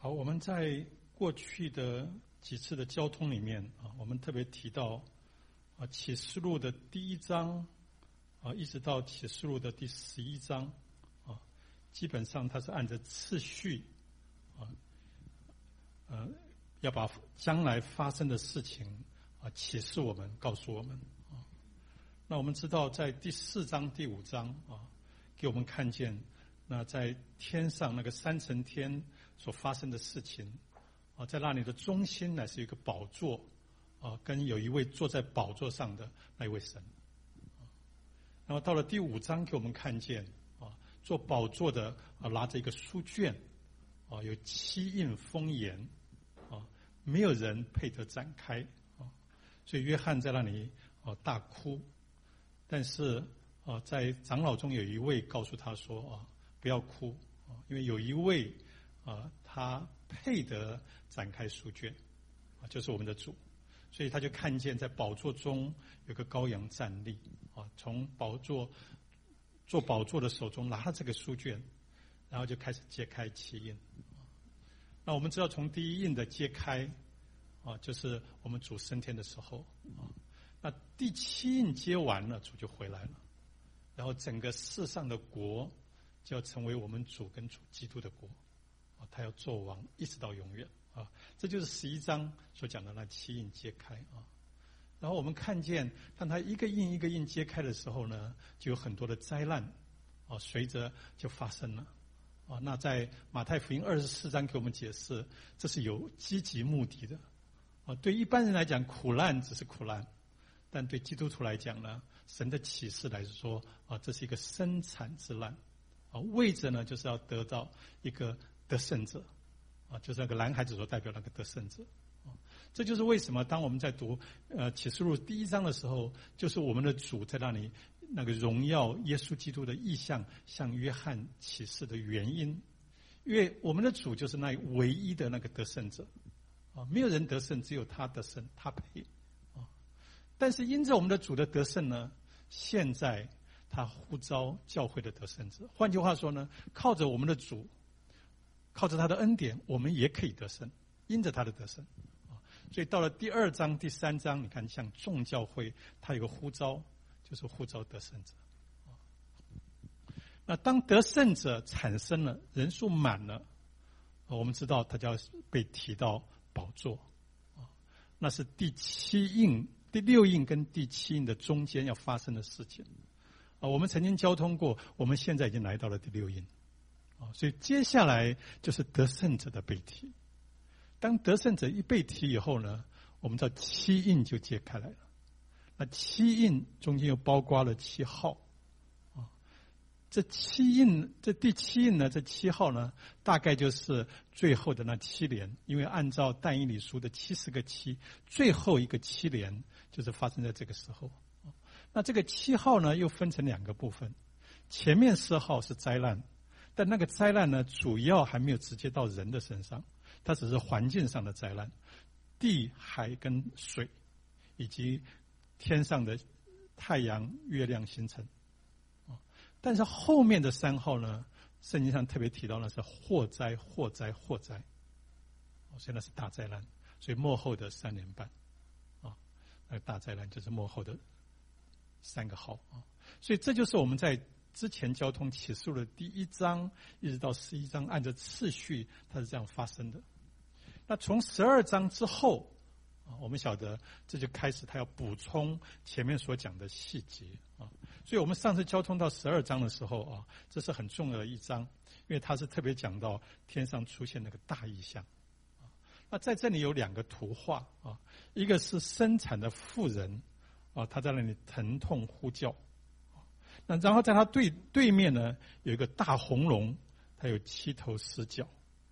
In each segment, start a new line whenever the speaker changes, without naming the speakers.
好，我们在过去的几次的交通里面我们特别提到启示录的第1章一直到启示录的第11章基本上它是按着次序要把将来发生的事情启示我们，告诉我们那我们知道在第4章第5章给我们看见那在天上那个3层天所发生的事情在那里的中心乃是一个宝座跟有一位坐在宝座上的那位神然后到了第5章给我们看见做宝座的拿着一个书卷有7印封严没有人配得展开所以约翰在那里大哭但是在长老中有一位告诉他说不要哭因为有一位他配得展开书卷就是我们的主所以他就看见在宝座中有个羔羊站立从做宝座的手中拿了这个书卷然后就开始揭开7印那我们知道从第1印的揭开就是我们主升天的时候那第7印揭完了主就回来了然后整个世上的国就要成为我们主跟主基督的国他要做王一直到永远这就是11章所讲的那7印揭开然后我们看见当他一个印一个印揭开的时候呢就有很多的灾难随着就发生了那在马太福音24章给我们解释这是有积极目的的对一般人来讲苦难只是苦难但对基督徒来讲呢神的启示来说这是一个生产之难为着呢就是要得到一个得胜者就是那个蓝孩子所代表那个得胜者这就是为什么当我们在读启示录第1章的时候就是我们的主在那里那个荣耀耶稣基督的意象向约翰启示的原因因为我们的主就是那唯一的那个得胜者没有人得胜只有他得胜他配但是因着我们的主的得胜呢现在他呼召教会的得胜者换句话说呢靠着我们的主靠着他的恩典我们也可以得胜因着他的得胜所以到了第2章第3章你看像众教会他有个呼召就是呼召得胜者那当得胜者产生了人数满了我们知道他就要被提到宝座那是第7印第6印跟第7印的中间要发生的事情我们曾经交通过我们现在已经来到了第6印所以接下来就是得胜者的被提当得胜者一被提以后呢我们知道7印就揭开来了那7印中间又包括了7号这7印这第7印呢这7号呢大概就是最后的那7年因为按照但以理书的70个7最后一个7年就是发生在这个时候那这个7号呢又分成2个部分前面4号是灾难但那个灾难呢主要还没有直接到人的身上它只是环境上的灾难地海跟水以及天上的太阳月亮星辰但是后面的3号呢圣经上特别提到那是祸灾祸灾祸灾所以那是大灾难所以末后的3年半那个大灾难就是末后的3个号所以这就是我们在之前交通启示录的第1章一直到11章按照次序它是这样发生的那从12章之后我们晓得这就开始他要补充前面所讲的细节所以我们上次交通到12章的时候这是很重要的一章因为它是特别讲到天上出现那个大异象那在这里有2个图画一个是生产的妇人他在那里疼痛呼叫那然后在他对面呢有一个大红龙它有7头10角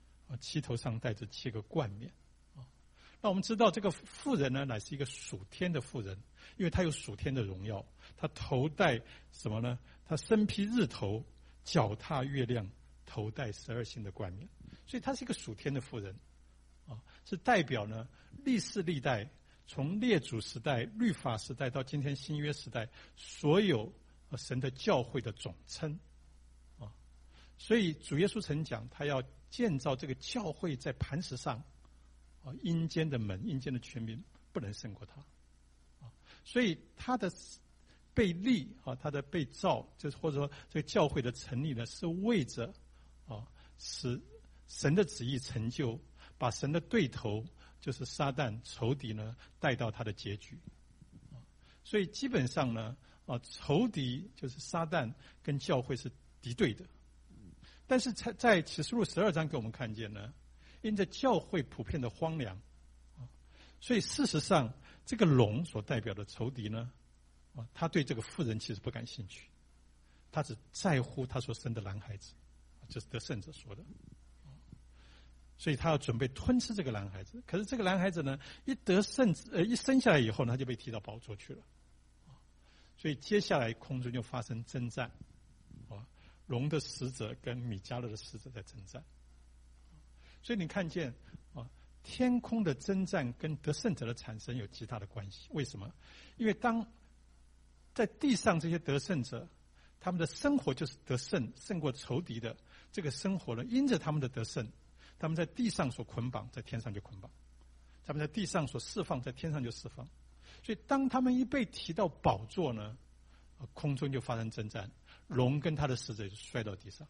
7头上带着7个冠冕那我们知道这个妇人呢乃是一个属天的妇人因为她有属天的荣耀她头戴什么呢她身披日头脚踏月亮头戴12星的冠冕所以她是一个属天的妇人是代表呢历世历代从列祖时代律法时代到今天新约时代所有神的教会的总称所以主耶稣曾讲，他要建造这个教会在磐石上，阴间的门、阴间的权柄不能胜过他。所以他的被立他的被造，就是或者说这个教会的成立呢，是为着使神的旨意成就，把神的对头就是撒旦仇敌呢带到他的结局。所以基本上呢，仇敌就是撒旦跟教会是敌对的。但是在启示录12章给我们看见呢，因着教会普遍的荒凉，所以事实上这个龙所代表的仇敌呢，他对这个妇人其实不感兴趣，他只在乎他所生的男孩子，这是得胜者说的。所以他要准备吞吃这个男孩子。可是这个男孩子呢，一生下来以后呢，他就被提到宝座去了。所以接下来空中就发生征战，龙的使者跟米迦勒的使者在征战。所以你看见天空的征战跟得胜者的产生有极大的关系。为什么？因为当在地上这些得胜者，他们的生活就是得胜，胜过仇敌的这个生活呢，因着他们的得胜，他们在地上所捆绑，在天上就捆绑；他们在地上所释放，在天上就释放。所以当他们一被提到宝座呢，空中就发生征战，龙跟他的使者就摔到地上。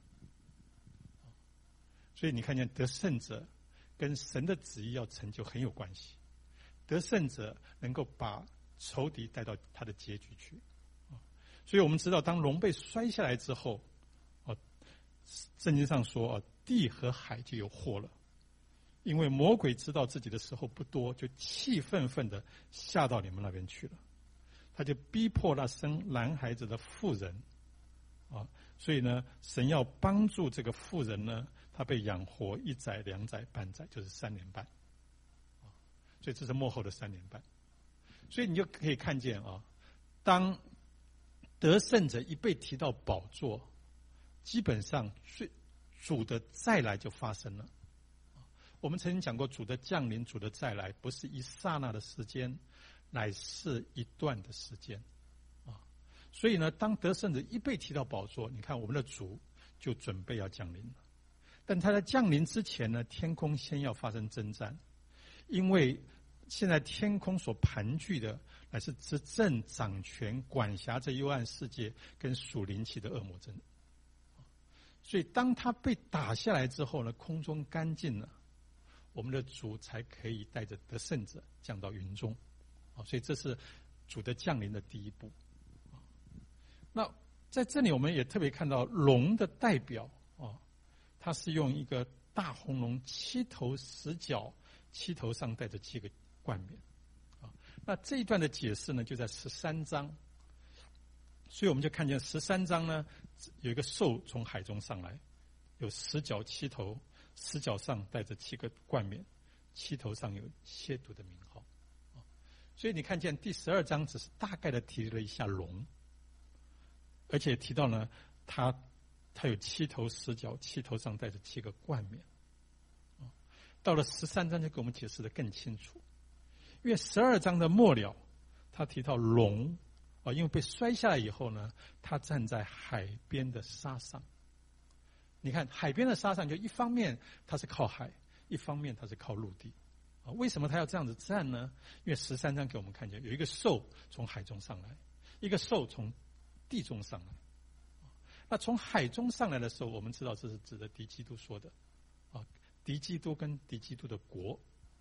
所以你看见得胜者跟神的旨意要成就很有关系，得胜者能够把仇敌带到他的结局去。所以我们知道，当龙被摔下来之后，圣经上说地和海就有祸了，因为魔鬼知道自己的时候不多，就气愤愤的下到你们那边去了。他就逼迫那生男孩子的妇人所以呢，神要帮助这个妇人呢，她被养活1载、2载、半载，就是3年半。所以这是末后的3年半。所以你就可以看见当得胜者一被提到宝座，基本上主的再来就发生了。我们曾经讲过，主的降临、主的再来，不是一刹那的时间，乃是一段的时间。所以呢，当得胜者一被提到宝座，你看我们的主就准备要降临了。但他在降临之前呢，天空先要发生征战，因为现在天空所盘踞的乃是执政、掌权、管辖这幽暗世界跟属灵气的恶魔阵。所以当他被打下来之后呢，空中干净了，我们的主才可以带着得胜者降到云中。所以这是主的降临的第一步。那在这里我们也特别看到龙的代表它是用一个大红龙，7头10角，7头上带着7个冠冕。那这一段的解释呢，就在13章。所以我们就看见13章呢，有一个兽从海中上来，有10角7头，10角上带着7个冠冕，7头上有亵渎的名号。所以你看见第12章只是大概的提了一下龙，而且提到呢，它有7头10角，7头上带着7个冠冕。到了13章就给我们解释得更清楚，因为12章的末了，他提到龙因为被摔下来以后呢，他站在海边的沙上。你看海边的沙上，就一方面它是靠海，一方面它是靠陆地。为什么他要这样子站呢？因为13章给我们看见有一个兽从海中上来，一个兽从地中上来。那从海中上来的时候，我们知道这是指的敌基督说的敌基督跟敌基督的国。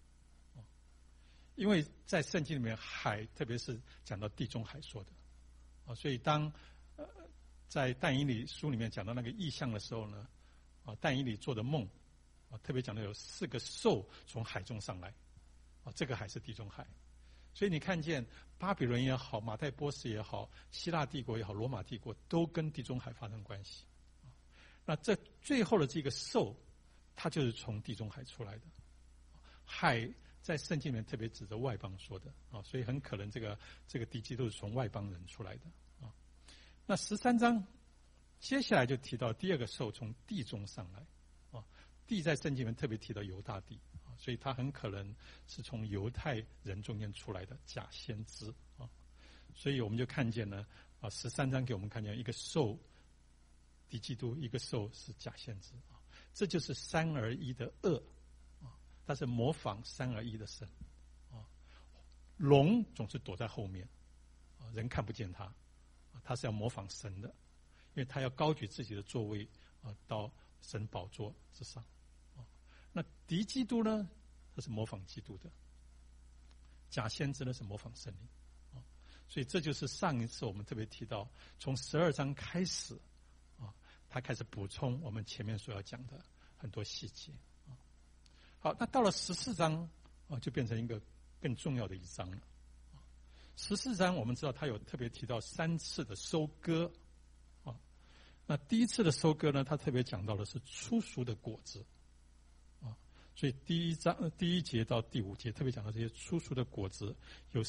因为在圣经里面，海特别是讲到地中海说的所以当在但以理书里面讲到那个异象的时候呢，但以理做的梦特别讲到有4个兽从海中上来这个海是地中海。所以你看见巴比伦也好，马代波斯也好，希腊帝国也好，罗马帝国都跟地中海发生关系。那这最后的这个兽，它就是从地中海出来的。海在圣经里面特别指着外邦说的所以很可能这个敌基督是从外邦人出来的那13章接下来就提到第2个兽从地中上来地在圣经里面特别提到犹大地所以他很可能是从犹太人中间出来的假先知所以我们就看见呢13章给我们看见一个兽敌基督，一个兽是假先知啊。这就是三而一的恶啊，它是模仿三而一的神啊。龙总是躲在后面啊，人看不见它啊，它是要模仿神的，因为它要高举自己的座位啊，到神宝座之上啊。那敌基督呢，它是模仿基督的，假先知呢是模仿圣灵啊。所以这就是上一次我们特别提到，从12章开始啊，他开始补充我们前面所要讲的很多细节啊。好，那到了14章啊，就变成一个更重要的一章了。14章我们知道他有特别提到3次的收割啊。那第一次的收割呢，他特别讲到的是初熟的果子啊。所以第1节到第5节特别讲到这些初熟的果子，有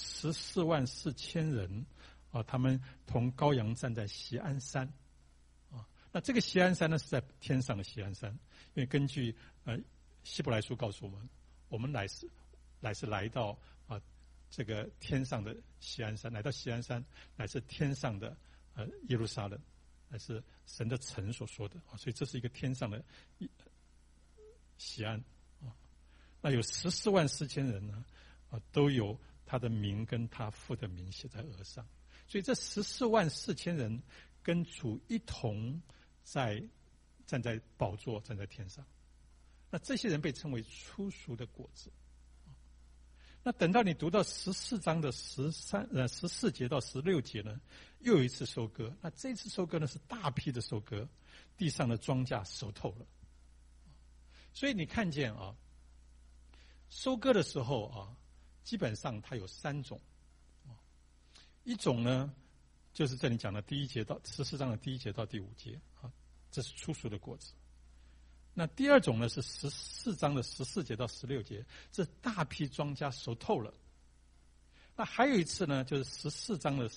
144000人啊，他们同羔羊站在锡安山啊。那这个锡安山呢，是在天上的锡安山，因为根据希伯来书告诉我们，我们乃是来到啊这个天上的锡安山，来到锡安山乃是天上的耶路撒冷，乃是神的城所说的啊。所以这是一个天上的锡安啊。那有144000人呢啊，都有他的名跟他父的名写在额上。所以这144000人跟主一同站在宝座，站在天上。那这些人被称为初熟的果子。那等到你读到14章的14节到16节呢，又有一次收割。那这次收割呢是大批的收割，地上的庄稼熟透了。所以你看见啊，收割的时候啊，基本上它有3种。一种呢，就是这里讲的14章的第1节到第5节啊，这是初熟的果子。那第二种呢是14章的14节到16节，这大批庄稼熟透了。那还有一次呢，就是14章的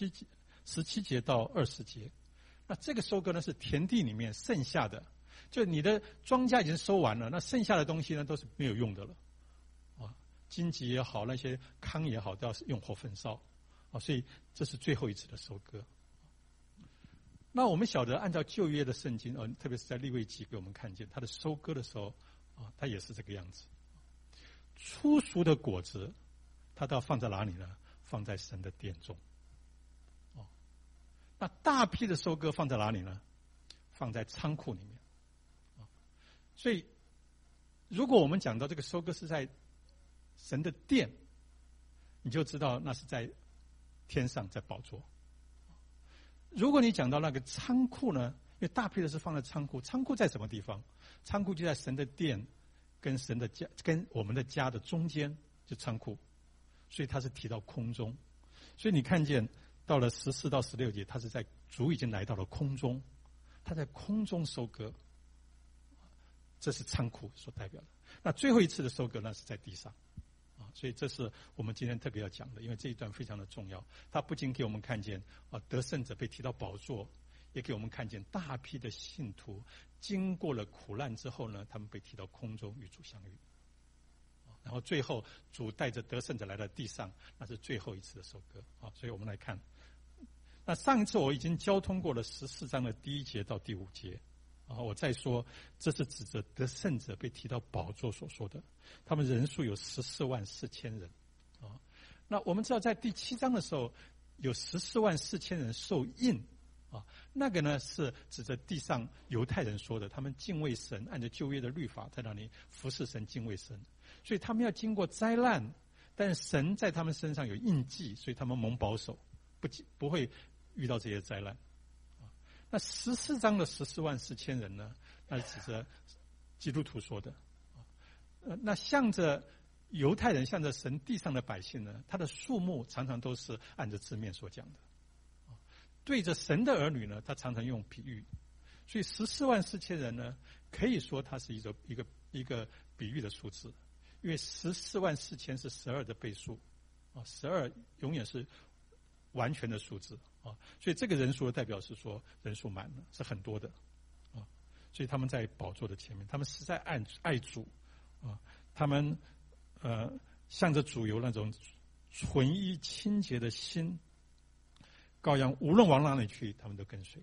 17节到20节。那这个收割呢是田地里面剩下的，就你的庄稼已经收完了，那剩下的东西呢都是没有用的了啊，荆棘也好，那些糠也好，都要用火焚烧啊，所以这是最后一次的收割。那我们晓得，按照旧约的圣经，特别是在利未记给我们看见，它的收割的时候，啊，它也是这个样子。初熟的果子，它都要放在哪里呢？放在神的殿中。哦，那大批的收割放在哪里呢？放在仓库里面。啊，所以，如果我们讲到这个收割是在神的殿，你就知道那是在天上，在宝座。如果你讲到那个仓库呢，因为大批的是放在仓库，仓库在什么地方？仓库就在神的殿跟神的家跟我们的家的中间，就仓库，所以它是提到空中。所以你看见到了14到16节，他是在主已经来到了空中，他在空中收割，这是仓库所代表的。那最后一次的收割呢，是在地上。所以这是我们今天特别要讲的，因为这一段非常的重要。它不仅给我们看见得胜者被提到宝座，也给我们看见大批的信徒经过了苦难之后呢，他们被提到空中与主相遇。然后最后主带着得胜者来到地上，那是最后一次的收割啊。所以我们来看，那上一次我已经交通过了14章的第1节到第5节。我再说，这是指着得胜者被提到宝座所说的，他们人数有144000人啊。那我们知道，在第7章的时候，有144000人受印啊，那个呢是指着地上犹太人说的，他们敬畏神，按照旧约的律法在那里服侍神、敬畏神，所以他们要经过灾难，但是神在他们身上有印记，所以他们蒙保守，不会遇到这些灾难。那14章的144000人呢，那是指着基督徒说的。那向着犹太人，向着神地上的百姓呢，他的数目常常都是按着字面所讲的。对着神的儿女呢，他常常用比喻。所以144000人呢，可以说它是一个比喻的数字，因为144000是12的倍数，12永远是完全的数字啊，所以这个人数的代表是说人数满了，是很多的啊，所以他们在宝座的前面，他们实在爱主啊，他们向着主有那种纯一清洁的心，羔羊无论往哪里去，他们都跟随啊，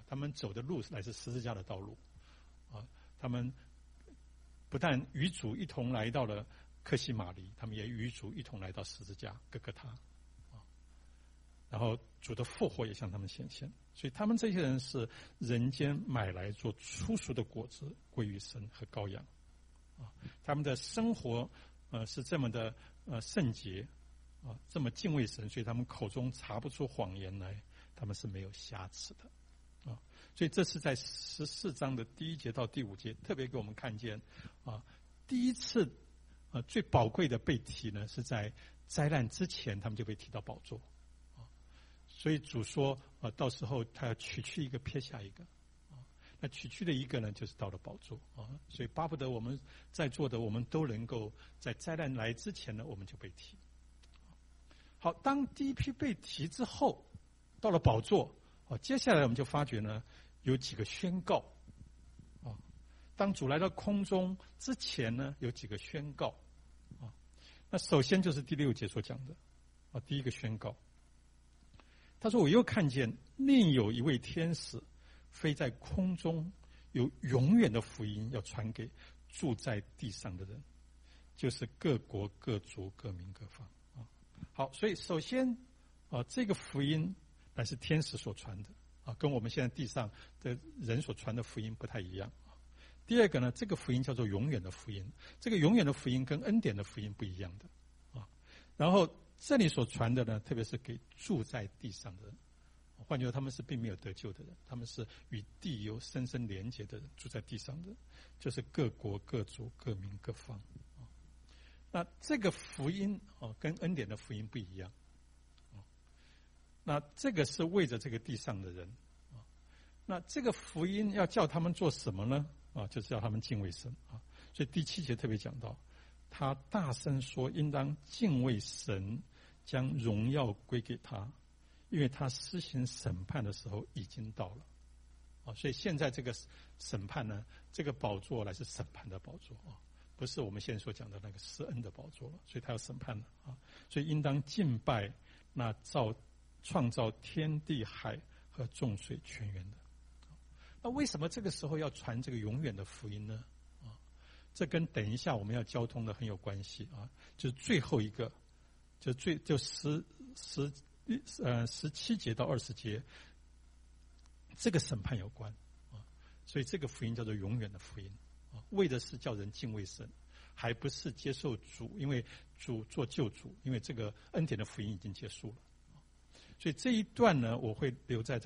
他们走的路乃是十字架的道路啊，他们不但与主一同来到了客西马尼，他们也与主一同来到十字架各个他啊，然后主的复活也向他们显现，所以他们这些人是人间买来做初熟的果子，归于神和羔羊啊，他们的生活是这么的圣洁啊，这么敬畏神，所以他们口中查不出谎言来，他们是没有瑕疵的啊。所以这是在14章的第1节到第5节特别给我们看见啊，第一次最宝贵的被提呢，是在灾难之前他们就被提到宝座啊。所以主说到时候他要取去一个撇下一个啊，那取去的一个呢，就是到了宝座啊。所以巴不得我们在座的我们都能够在灾难来之前呢，我们就被提。好，当第一批被提之后，到了宝座接下来我们就发觉呢，有几个宣告啊。当主来到空中之前呢，有几个宣告啊。那首先就是第6节所讲的啊，第一个宣告，他说：“我又看见另有一位天使飞在空中，有永远的福音要传给住在地上的人，就是各国各族各民各方。”好，所以首先这个福音乃是天使所传的啊，跟我们现在地上的人所传的福音不太一样。第二个呢，这个福音叫做永远的福音，这个永远的福音跟恩典的福音不一样的啊。然后这里所传的呢，特别是给住在地上的人，换句话，他们是并没有得救的人，他们是与地有深深连结的人，住在地上的人，就是各国各族各民各方。那这个福音跟恩典的福音不一样，那这个是为着这个地上的人，那这个福音要叫他们做什么呢？就是要他们敬畏神啊。所以第7节特别讲到，他大声说，应当敬畏神，将荣耀归给他，因为他施行审判的时候已经到了啊。所以现在这个审判呢，这个宝座乃是审判的宝座啊。不是我们现在所讲的那个施恩的宝座了，所以他要审判了啊！所以应当敬拜那创造天地海和众水泉源的。那为什么这个时候要传这个永远的福音呢？啊，这跟等一下我们要交通的很有关系啊！就是最后一个，就17节到20节，这个审判有关啊！所以这个福音叫做永远的福音。为的是叫人敬畏神，还不是接受主，因为主做救主，因为这个恩典的福音已经结束了。所以这一段呢，我会留在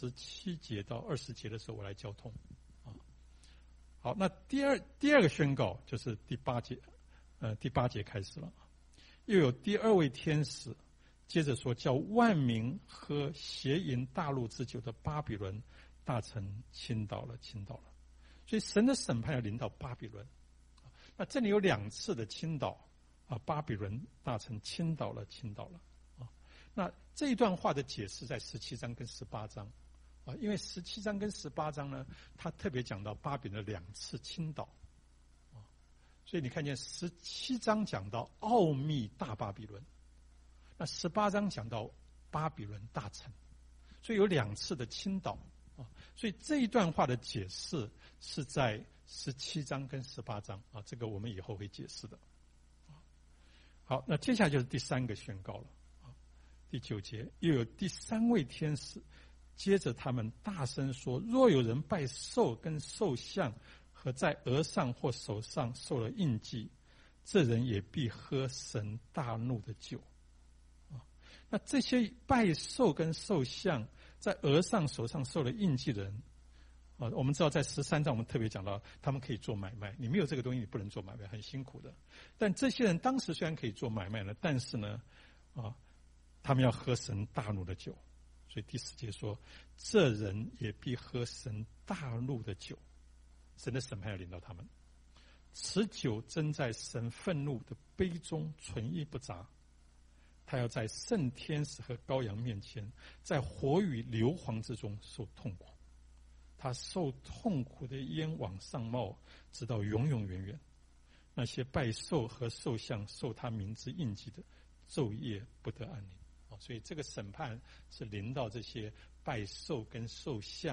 17节到20节的时候我来交通。好，那第二个宣告就是第8节，第8节开始了，又有第2位天使接着说，叫万民喝邪淫大陆之酒的巴比伦大城倾倒了。所以神的审判要临到巴比伦，那这里有2次的倾倒啊，巴比伦大城倾倒了啊。那这一段话的解释在17章跟18章啊，因为17章跟18章呢，他特别讲到巴比伦2次倾倒啊，所以你看见17章讲到奥秘大巴比伦，那18章讲到巴比伦大城，所以有2次的倾倒。所以这一段话的解释是在17章跟18章啊，这个我们以后会解释的。好，那接下来就是第3个宣告了啊，第9节，又有第3位天使接着他们大声说，若有人拜兽跟兽像和在额上或手上受了印记，这人也必喝神大怒的酒啊。那这些拜兽跟兽像在额上手上受了印记的人我们知道在13章我们特别讲到他们可以做买卖，你没有这个东西你不能做买卖，很辛苦的。但这些人当时虽然可以做买卖呢，但是呢他们要喝神大怒的酒。所以第4节说，这人也必喝神大怒的酒，神的审判要临到他们。此酒斟在神愤怒的杯中，存一不杂。他要在圣天使和羔羊面前，在火与硫磺之中受痛苦。他受痛苦的烟往上冒，直到永永远远。那些拜兽和兽像受他名字印记的，昼夜不得安宁。所以这个审判是临到这些拜兽跟兽像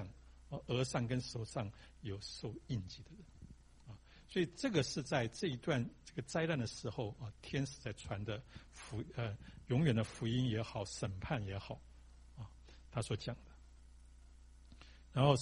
额上跟手上有受印记的人啊。所以这个是在这一段这个灾难的时候啊，天使在传的永远的福音也好，审判也好啊，他所讲的。然后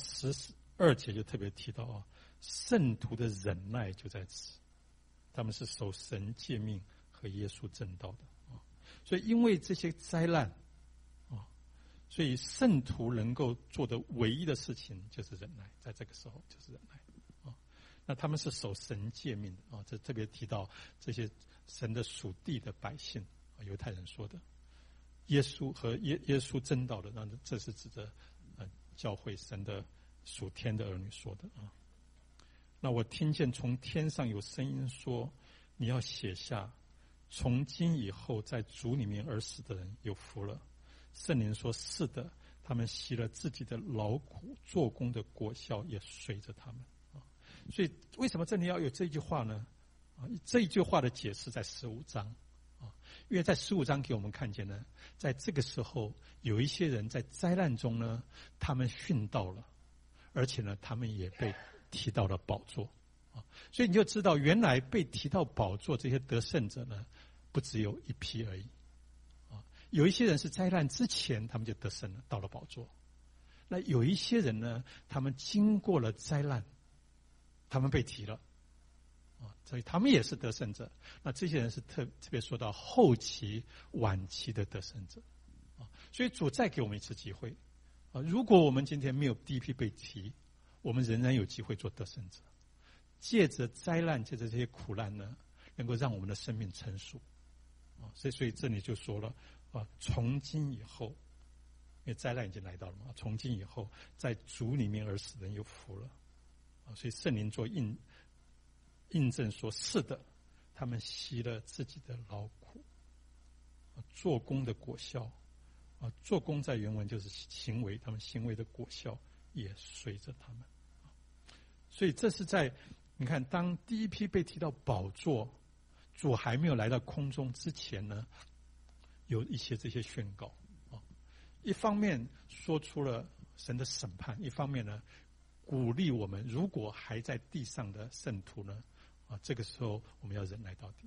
12节就特别提到啊，圣徒的忍耐就在此，他们是守神诫命和耶稣正道的啊。所以因为这些灾难啊，所以圣徒能够做的唯一的事情就是忍耐，在这个时候就是忍耐啊。那他们是守神诫命的啊，这特别提到这些神的属地的百姓啊，犹太人说的耶稣和耶稣正道的，那这是指着教会神的属天的儿女说的啊。那我听见从天上有声音说，你要写下，从今以后在主里面而死的人有福了。圣灵说，是的，他们习了自己的劳苦做工的果效也随着他们啊。所以为什么这里要有这句话呢？啊，这一句话的解释在15章啊，因为在15章给我们看见呢，在这个时候有一些人在灾难中呢，他们殉道了，而且呢，他们也被提到了宝座啊。所以你就知道，原来被提到宝座这些得胜者呢，不只有一批而已啊。有一些人是灾难之前他们就得胜了，到了宝座。那有一些人呢，他们经过了灾难，他们被提了啊，所以他们也是得胜者。那这些人是特别说到后期、晚期的得胜者啊。所以主再给我们一次机会啊，如果我们今天没有第一批被提，我们仍然有机会做得胜者。借着灾难，借着这些苦难呢，能够让我们的生命成熟啊。所以这里就说了啊，从今以后，因为灾难已经来到了嘛，从今以后，在主里面而死的人有福了啊。所以圣灵做印证说，是的，他们习了自己的劳苦做工的果效啊。做工在原文就是行为，他们行为的果效也随着他们。所以这是在你看，当第一批被提到宝座，主还没有来到空中之前呢，有一些这些宣告啊。一方面说出了神的审判，一方面呢，鼓励我们如果还在地上的圣徒呢，啊，这个时候我们要忍耐到底。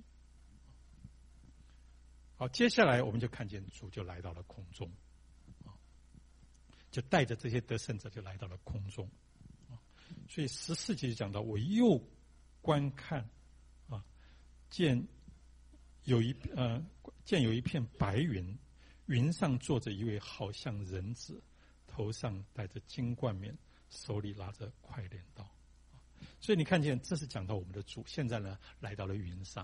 好，接下来我们就看见主就来到了空中啊，就带着这些得胜者就来到了空中。所以14节讲到，我又观看啊，见有一片白云，云上坐着一位好像人子，头上戴着金冠冕，手里拿着快镰刀。所以你看见，这是讲到我们的主现在呢来到了云上，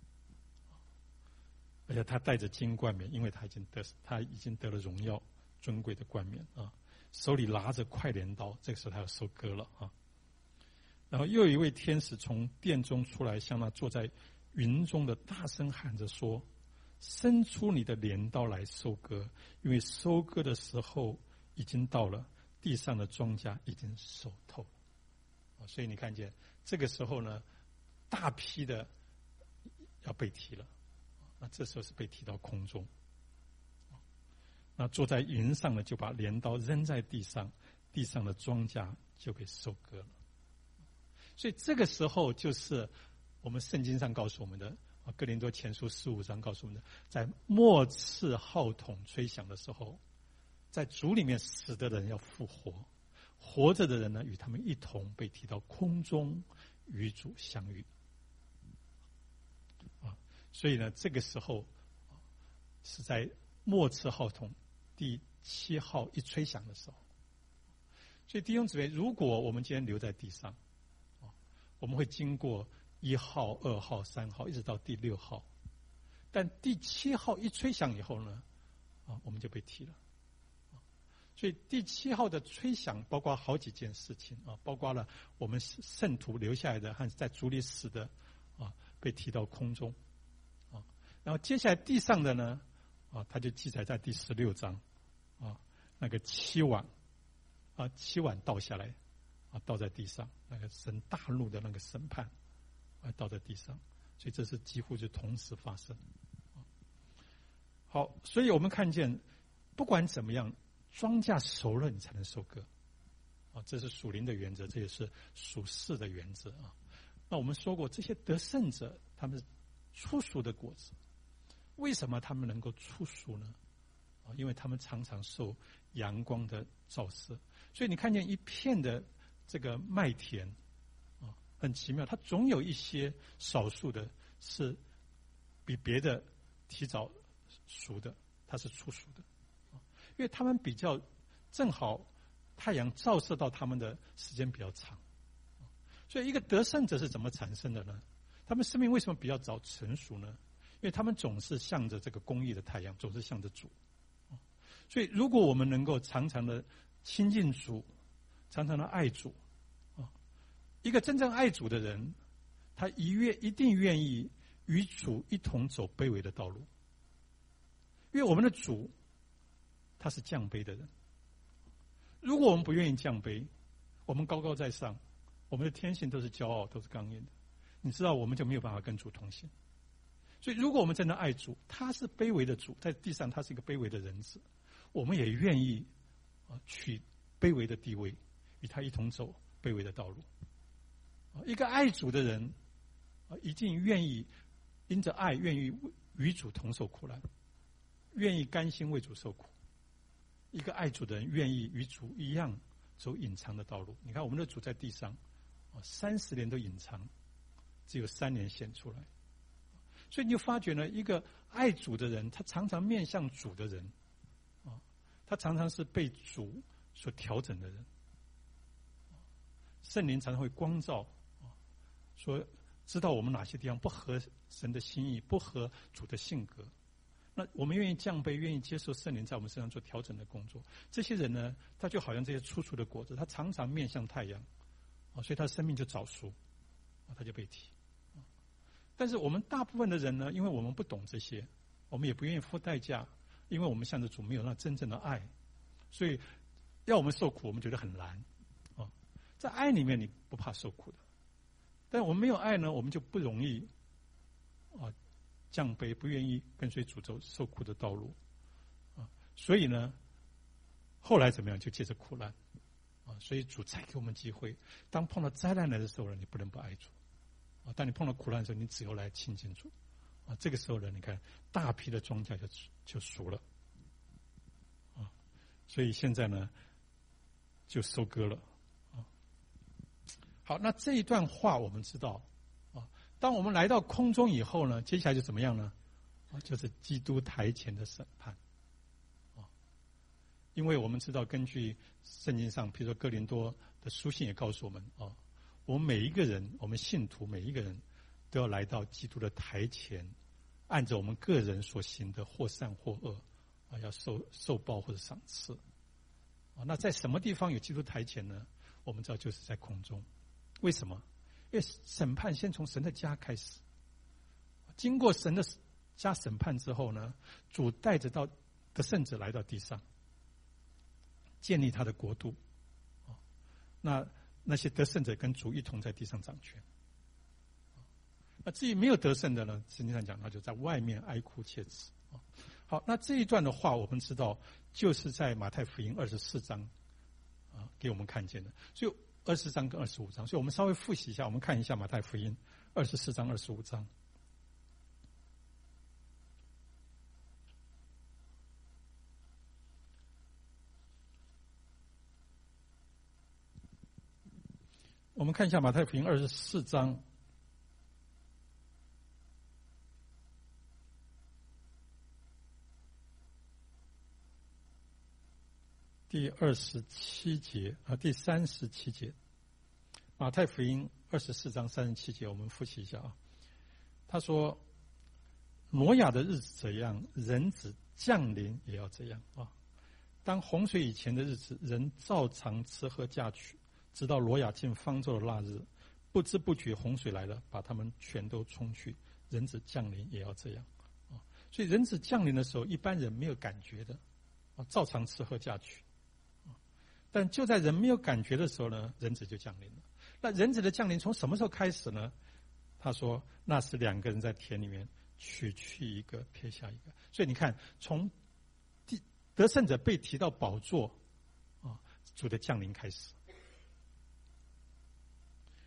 而且他带着金冠冕，因为他已经得了荣耀尊贵的冠冕啊。手里拿着快镰刀，这个时候他要收割了啊。然后又有一位天使从殿中出来，向那坐在云中的大声喊着说，伸出你的镰刀来收割，因为收割的时候已经到了，地上的庄稼已经熟透了。所以你看见这个时候呢，大批的要被提了，那这时候是被提到空中。那坐在云上呢，就把镰刀扔在地上，地上的庄稼就被收割了。所以这个时候就是我们圣经上告诉我们的哥林多前书15章告诉我们的，在末次号筒吹响的时候，在主里面死的人要复活，活着的人呢，与他们一同被提到空中与主相遇啊。所以呢，这个时候是在末次号筒第7号一吹响的时候。所以弟兄姊妹，如果我们今天留在地上，我们会经过1号、2号、3号，一直到第6号。但第7号一吹响以后呢，我们就被提了。所以第7号的吹响包括好几件事情啊，包括了我们圣徒留下来的和在主里死的被提到空中啊。然后接下来地上的呢他就记载在第16章那个7碗7碗倒下来倒在地上，那个神大怒的那个审判倒在地上，所以这是几乎就同时发生。好，所以我们看见不管怎么样，庄稼熟了你才能收割这是属灵的原则，这也是属世的原则啊。那我们说过，这些得胜者他们是出熟的果子，为什么他们能够出熟呢？因为他们常常受阳光的照射，所以你看见一片的这个麦田很奇妙，它总有一些少数的是比别的提早熟的，它是出熟的，因为他们比较正好太阳照射到他们的时间比较长，所以一个得胜者是怎么产生的呢？他们生命为什么比较早成熟呢？因为他们总是向着这个公义的太阳，总是向着主。所以如果我们能够常常的亲近主，常常的爱主，一个真正爱主的人，他一定愿意与主一同走卑微的道路，因为我们的主他是降卑的人。如果我们不愿意降卑，我们高高在上，我们的天性都是骄傲，都是刚硬的，你知道我们就没有办法跟主同行。所以如果我们真的爱主，他是卑微的主，在地上他是一个卑微的人子，我们也愿意取卑微的地位，与他一同走卑微的道路。一个爱主的人一定愿意因着爱，愿意与主同受苦难，愿意甘心为主受苦。一个爱主的人愿意与主一样走隐藏的道路。你看我们的主在地上30年都隐藏，只有3年显出来。所以你就发觉呢，一个爱主的人，他常常面向主的人，他常常是被主所调整的人。圣灵常常会光照，说知道我们哪些地方不合神的心意，不合主的性格。那我们愿意降卑，愿意接受圣灵在我们身上做调整的工作。这些人呢，他就好像这些出熟的果子，他常常面向太阳，所以他的生命就早熟，他就被提。但是我们大部分的人呢，因为我们不懂这些，我们也不愿意付代价，因为我们向着主没有那真正的爱，所以要我们受苦，我们觉得很难。在爱里面你不怕受苦的，但我们没有爱呢，我们就不容易降卑，不愿意跟随主走受苦的道路所以呢，后来怎么样，就借着苦难所以主再给我们机会，当碰到灾难来的时候呢，你不能不爱主当你碰到苦难的时候，你只有来亲近主这个时候呢，你看大批的庄稼就熟了所以现在呢就收割了好，那这一段话我们知道当我们来到空中以后呢，接下来就怎么样呢就是基督台前的审判因为我们知道根据圣经上，比如说哥林多的书信也告诉我们我们每一个人，我们信徒每一个人都要来到基督的台前，按着我们个人所行的或善或恶要受报或者赏赐那在什么地方有基督台前呢？我们知道就是在空中。为什么？因为审判先从神的家开始，经过神的家审判之后呢，主带着到得胜者来到地上，建立他的国度那些得胜者跟主一同在地上掌权那至于没有得胜的呢，圣经上讲他就在外面哀哭切齿好，那这一段的话我们知道就是在马太福音24章给我们看见的，所以20章跟25章，所以我们稍微复习一下，我们看一下马太福音24章25章。我们看一下马太福音24章第27节第37节，马太福音24章37节，我们复习一下他说挪亚的日子怎样，人子降临也要这样当洪水以前的日子，人照常吃喝嫁娶，直到挪亚进方舟的那日，不知不觉洪水来了，把他们全都冲去，人子降临也要这样所以人子降临的时候，一般人没有感觉的照常吃喝嫁娶但就在人没有感觉的时候呢，人子就降临了。那人子的降临从什么时候开始呢？他说那是2个人在田里面，取去一个，撇下一个。所以你看，从得胜者被提到宝座主的降临开始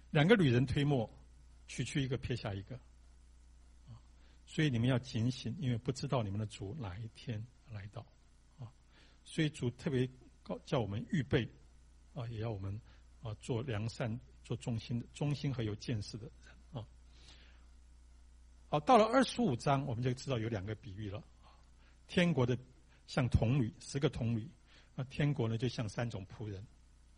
两个旅人推磨，取去一个，撇下一个。所以你们要警醒，因为不知道你们的主哪一天来到。所以主特别叫我们预备，也要我们做良善、做忠心和有见识的人。好，到了25章，我们就知道有两个比喻了。天国的像童女，10个童女，天国呢就像3种仆人，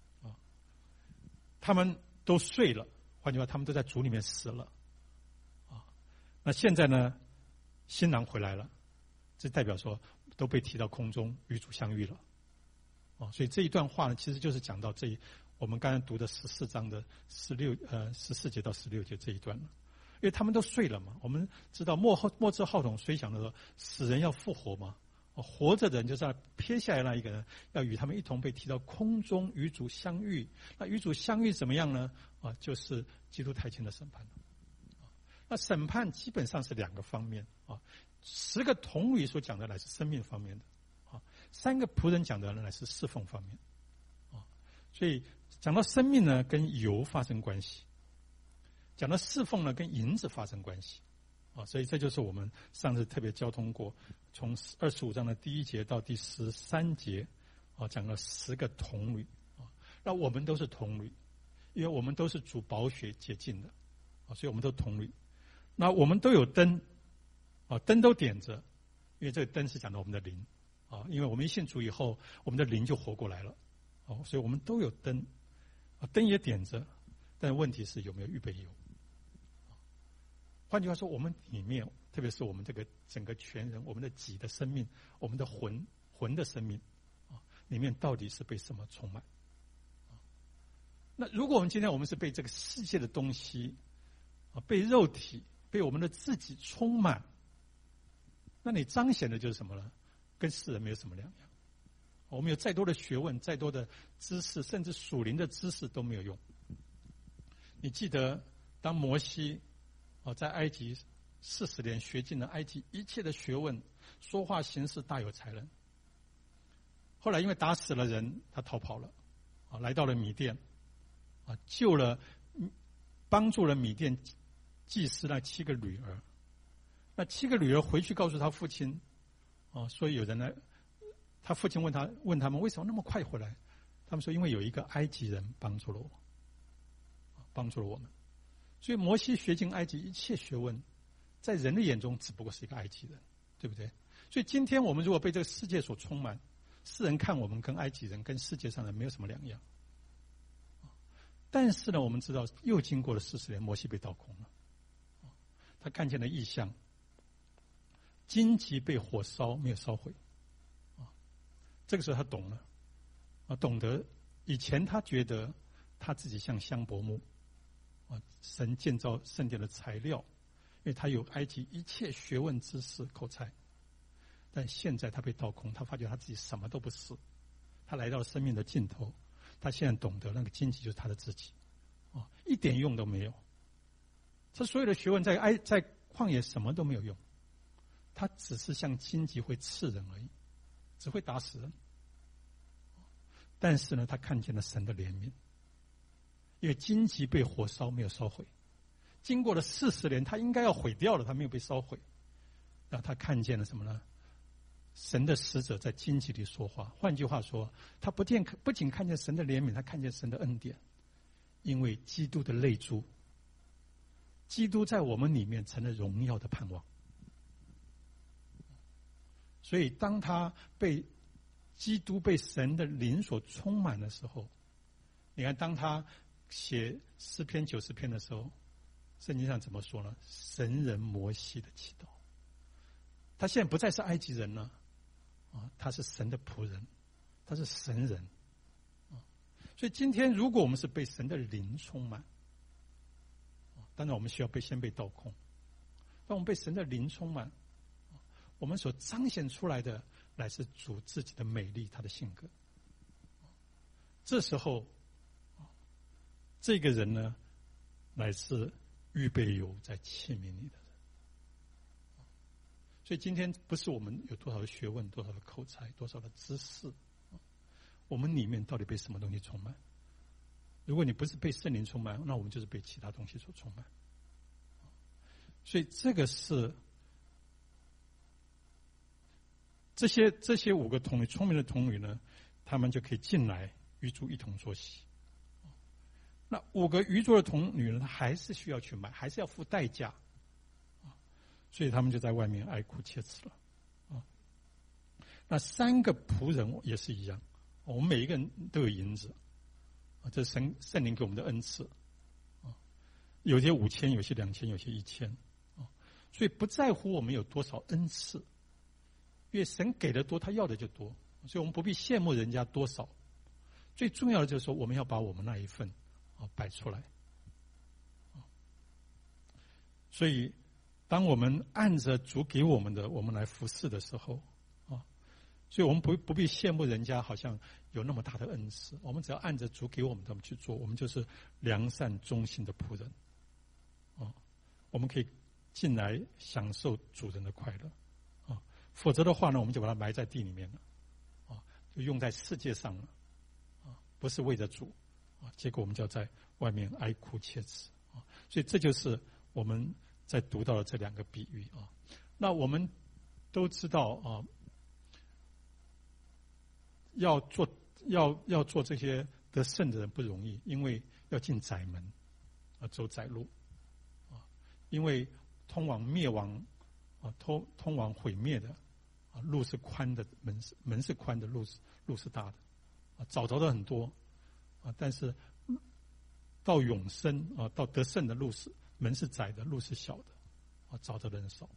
他们都睡了，换句话，他们都在主里面死了。那现在呢，新郎回来了，这代表说都被提到空中与主相遇了。所以这一段话呢，其实就是讲到我们刚才读的14章的14节到16节这一段了。因为他们都睡了嘛，我们知道末至号筒虽响的说，死人要复活嘛，活着的人就是要撇下来那一个人，要与他们一同被提到空中与主相遇。那与主相遇怎么样呢？就是基督台前的审判。那审判基本上是2个方面，10个童女所讲的乃是生命方面的，3个仆人讲的乃是侍奉方面。所以讲到生命呢，跟油发生关系；讲到侍奉呢，跟银子发生关系。所以这就是我们上次特别交通过，从25章的第1节到第13节，讲了10个童女。那我们都是童女，因为我们都是主宝血洁净的，所以我们都童女。那我们都有灯，灯都点着，因为这个灯是讲到我们的灵，因为我们一信主以后，我们的灵就活过来了，所以我们都有灯，灯也点着，但问题是有没有预备油？换句话说，我们里面，特别是我们这个整个全人，我们的己的生命，我们的魂的生命，里面到底是被什么充满？那如果我们今天我们是被这个世界的东西，被肉体，被我们的自己充满，那你彰显的就是什么呢？跟世人没有什么两样。我们有再多的学问，再多的知识，甚至属灵的知识都没有用。你记得当摩西在埃及40年学尽了埃及一切的学问，说话行事大有才能。后来因为打死了人，他逃跑了，来到了米甸，帮助了米甸祭司那7个女儿。那7个女儿回去告诉他父亲，所以有人来，他父亲问他们为什么那么快回来？他们说因为有一个埃及人帮助了我们。所以摩西学尽埃及一切学问，在人的眼中只不过是一个埃及人，对不对？所以今天我们如果被这个世界所充满，世人看我们跟埃及人跟世界上人没有什么两样。但是呢，我们知道又经过了40年，摩西被倒空了，他看见了异象，荆棘被火烧没有烧毁，这个时候他懂了，懂得以前他觉得他自己像香柏木，神建造圣殿的材料，因为他有埃及一切学问知识口才，但现在他被倒空，他发觉他自己什么都不是，他来到了生命的尽头，他现在懂得那个荆棘就是他的自己，一点用都没有。他所有的学问在旷野什么都没有用，他只是像荆棘会刺人而已，只会打死人。但是呢，他看见了神的怜悯，因为荆棘被火烧没有烧毁，经过了40年，他应该要毁掉了，他没有被烧毁。然后他看见了什么呢？神的使者在荆棘里说话。换句话说，他不仅看见神的怜悯，他看见神的恩典，因为基督的泪珠，基督在我们里面成了荣耀的盼望。所以当他基督被神的灵所充满的时候，你看当他写诗篇90篇的时候，圣经上怎么说呢？神人摩西的祈祷。他现在不再是埃及人了，他是神的仆人，他是神人。所以今天如果我们是被神的灵充满，当然我们需要先被倒空，当我们被神的灵充满，我们所彰显出来的乃是主自己的美丽，他的性格。这时候这个人呢，乃是预备有在器皿里的人。所以今天不是我们有多少的学问，多少的口才，多少的知识，我们里面到底被什么东西充满？ 如果你不是被圣灵充满，那我们就是被其他东西所充满。所以这个是这些5个童女，聪明的童女呢，他们就可以进来与主一同坐席。那5个愚拙的童女呢，还是需要去买，还是要付代价，所以他们就在外面哀哭切齿了。那3个仆人也是一样，我们每一个人都有银子，这是圣灵给我们的恩赐，有些5000，有些2000，有些1000，所以不在乎我们有多少恩赐，因为神给的多，他要的就多，所以我们不必羡慕人家多少。最重要的就是说，我们要把我们那一份摆出来。所以，当我们按着主给我们的，我们来服侍的时候，所以我们不必羡慕人家好像有那么大的恩赐，我们只要按着主给我们的去做，我们就是良善忠心的仆人。我们可以进来享受主人的快乐。否则的话呢，我们就把它埋在地里面了，就用在世界上了，不是为着主，结果我们就要在外面哀哭切齿。所以这就是我们在读到的这2个比喻。那我们都知道要做这些得胜的人不容易，因为要进窄门，走窄路，因为通往灭亡通往毁灭的路是宽的，门是宽的，路是大的，找着的很多，但是到永生到得胜的路是门是窄的，路是小的，找着的人少。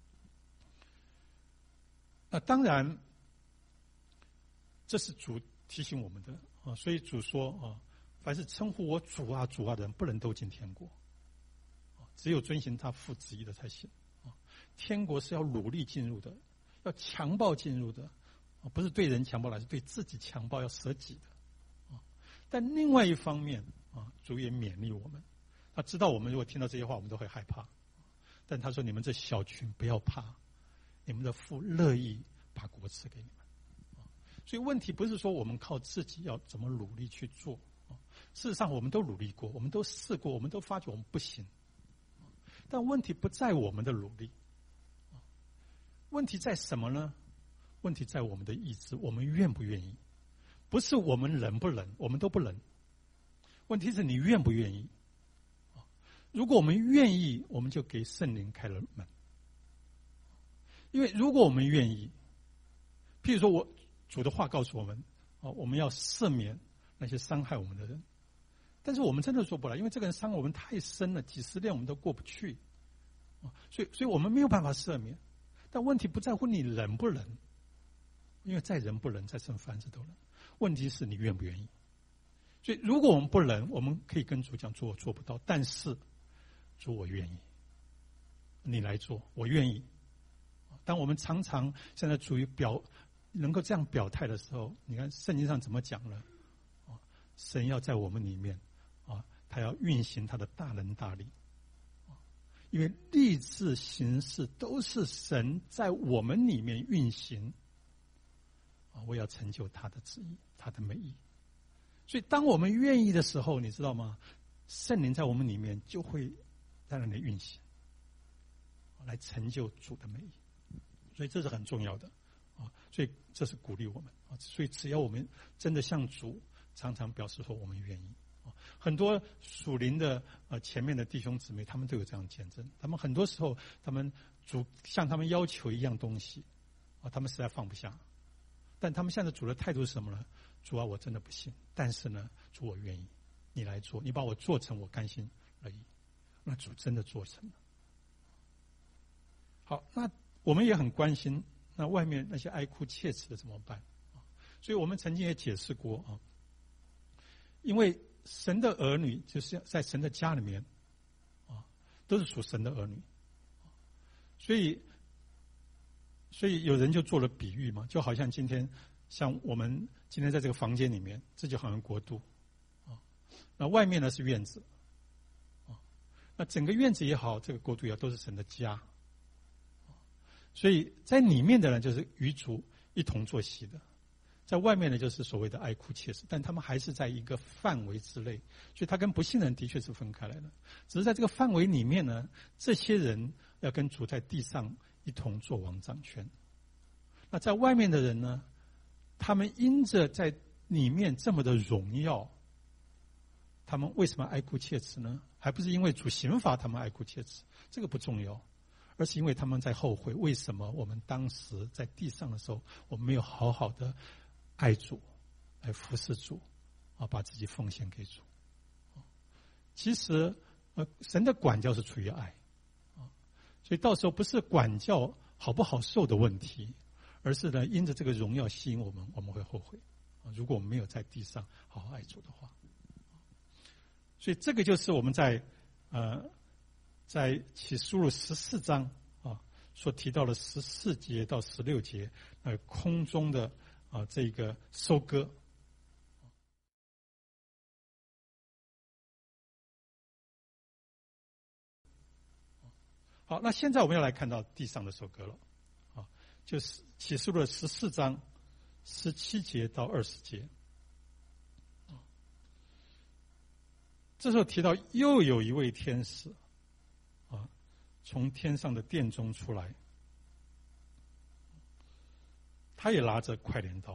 那当然，这是主提醒我们的所以主说凡是称呼我主啊主啊的人，不能都进天国，只有遵行他父旨意的才行。天国是要努力进入的，要强暴进入的，不是对人强暴，而是对自己强暴，要舍己的。但另外一方面主也勉励我们，他知道我们如果听到这些话，我们都会害怕，但他说：“你们这小群不要怕，你们的父乐意把国赐给你们。”所以问题不是说我们靠自己要怎么努力去做，事实上我们都努力过，我们都试过，我们都发觉我们不行。但问题不在我们的努力，问题在什么呢？问题在我们的意志，我们愿不愿意？不是我们能不能，我们都不能。问题是你愿不愿意？如果我们愿意，我们就给圣灵开了门。因为如果我们愿意，譬如说主的话告诉我们，我们要赦免那些伤害我们的人，但是我们真的做不来，因为这个人伤害我们太深了，几十年我们都过不去，所以我们没有办法赦免。但问题不在乎你能不能，因为再人不能，再生凡事都能。问题是你愿不愿意。所以如果我们不能，我们可以跟主讲：主，我做不到，但是主，我愿意，你来做，我愿意。当我们常常现在处于能够这样表态的时候，你看圣经上怎么讲呢？神要在我们里面他要运行他的大能大力，因为立志行事都是神在我们里面运行，我要成就他的旨意，他的美意。所以当我们愿意的时候，你知道吗？圣灵在我们里面就会在那里运行，来成就主的美意。所以这是很重要的所以这是鼓励我们所以只要我们真的向主常常表示说我们愿意很多属灵的前面的弟兄姊妹，他们都有这样见证。他们很多时候，他们主向他们要求一样东西他们实在放不下。但他们现在主的态度是什么呢？主啊，我真的不信，但是呢，主我愿意，你来做，你把我做成我甘心而已。那主真的做成了。好，那我们也很关心，那外面那些哀哭切齿的怎么办？所以我们曾经也解释过因为神的儿女就是在神的家里面都是属神的儿女，所以有人就做了比喻嘛，就好像今天像我们今天在这个房间里面，这就好像国度那外面呢是院子那整个院子也好，这个国度也好，都是神的家。所以在里面的人就是与主一同坐席的， 在外面呢就是所谓的爱哭切齿，但他们还是在一个范围之内，所以他跟不信人的确是分开来的。只是在这个范围里面呢，这些人要跟主在地上一同做王掌权。那在外面的人呢，他们因着在里面这么的荣耀，他们为什么爱哭切齿呢？还不是因为主刑罚他们爱哭切齿，这个不重要，而是因为他们在后悔，为什么我们当时在地上的时候，我们没有好好的爱主，来服侍主，把自己奉献给主。其实，神的管教是出于爱，所以到时候不是管教好不好受的问题，而是呢，因着这个荣耀吸引我们，我们会后悔。如果我们没有在地上好好爱主的话，所以这个就是我们在启示录14章所提到的14节到16节，空中的这个收割。好，那现在我们要来看到地上的收割了，就是启示录的14章17节到20节。这时候提到又有一位天使从天上的殿中出来，他也拿着快镰刀。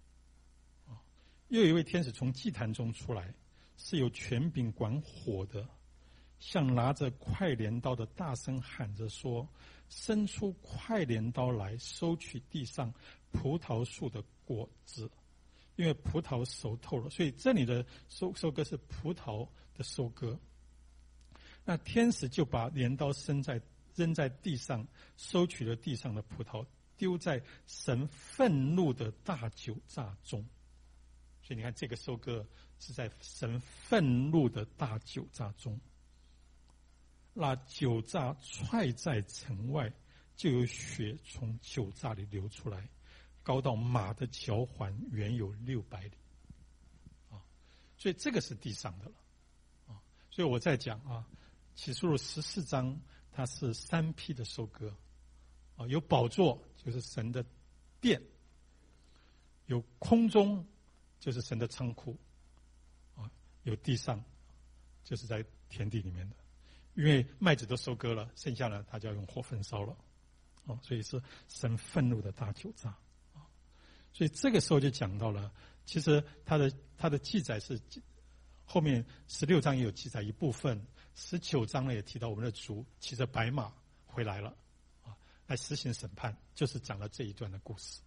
又有一位天使从祭坛中出来，是有权柄管火的，像拿着快镰刀的大声喊着说，伸出快镰刀来收取地上葡萄树的果子，因为葡萄熟透了。所以这里的收割是葡萄的收割。那天使就把镰刀扔在地上，收取了地上的葡萄，丢在神愤怒的大酒榨中。所以你看，这个收割是在神愤怒的大酒榨中。那酒榨踹在城外，就有血从酒榨里流出来，高到马的脚环，远有600里。所以这个是地上的了。所以我在讲启示录14章，它是3批的收割。有宝座，就是神的殿；有空中，就是神的仓库；有地上，就是在田地里面的。因为麦子都收割了，剩下呢，他就要用火焚烧了。所以是神愤怒的大酒榨。所以这个时候就讲到了，其实他的记载是后面16章也有记载一部分，19章呢也提到我们的主骑着白马回来了，来实行审判，就是讲了这一段的故事。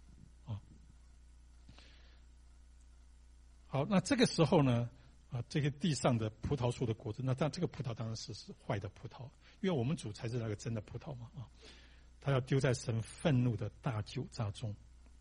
好，那这个时候呢，这个地上的葡萄树的果子，那这个葡萄当然是坏的葡萄，因为我们主才是那个真的葡萄嘛，他要丢在神愤怒的大酒榨中。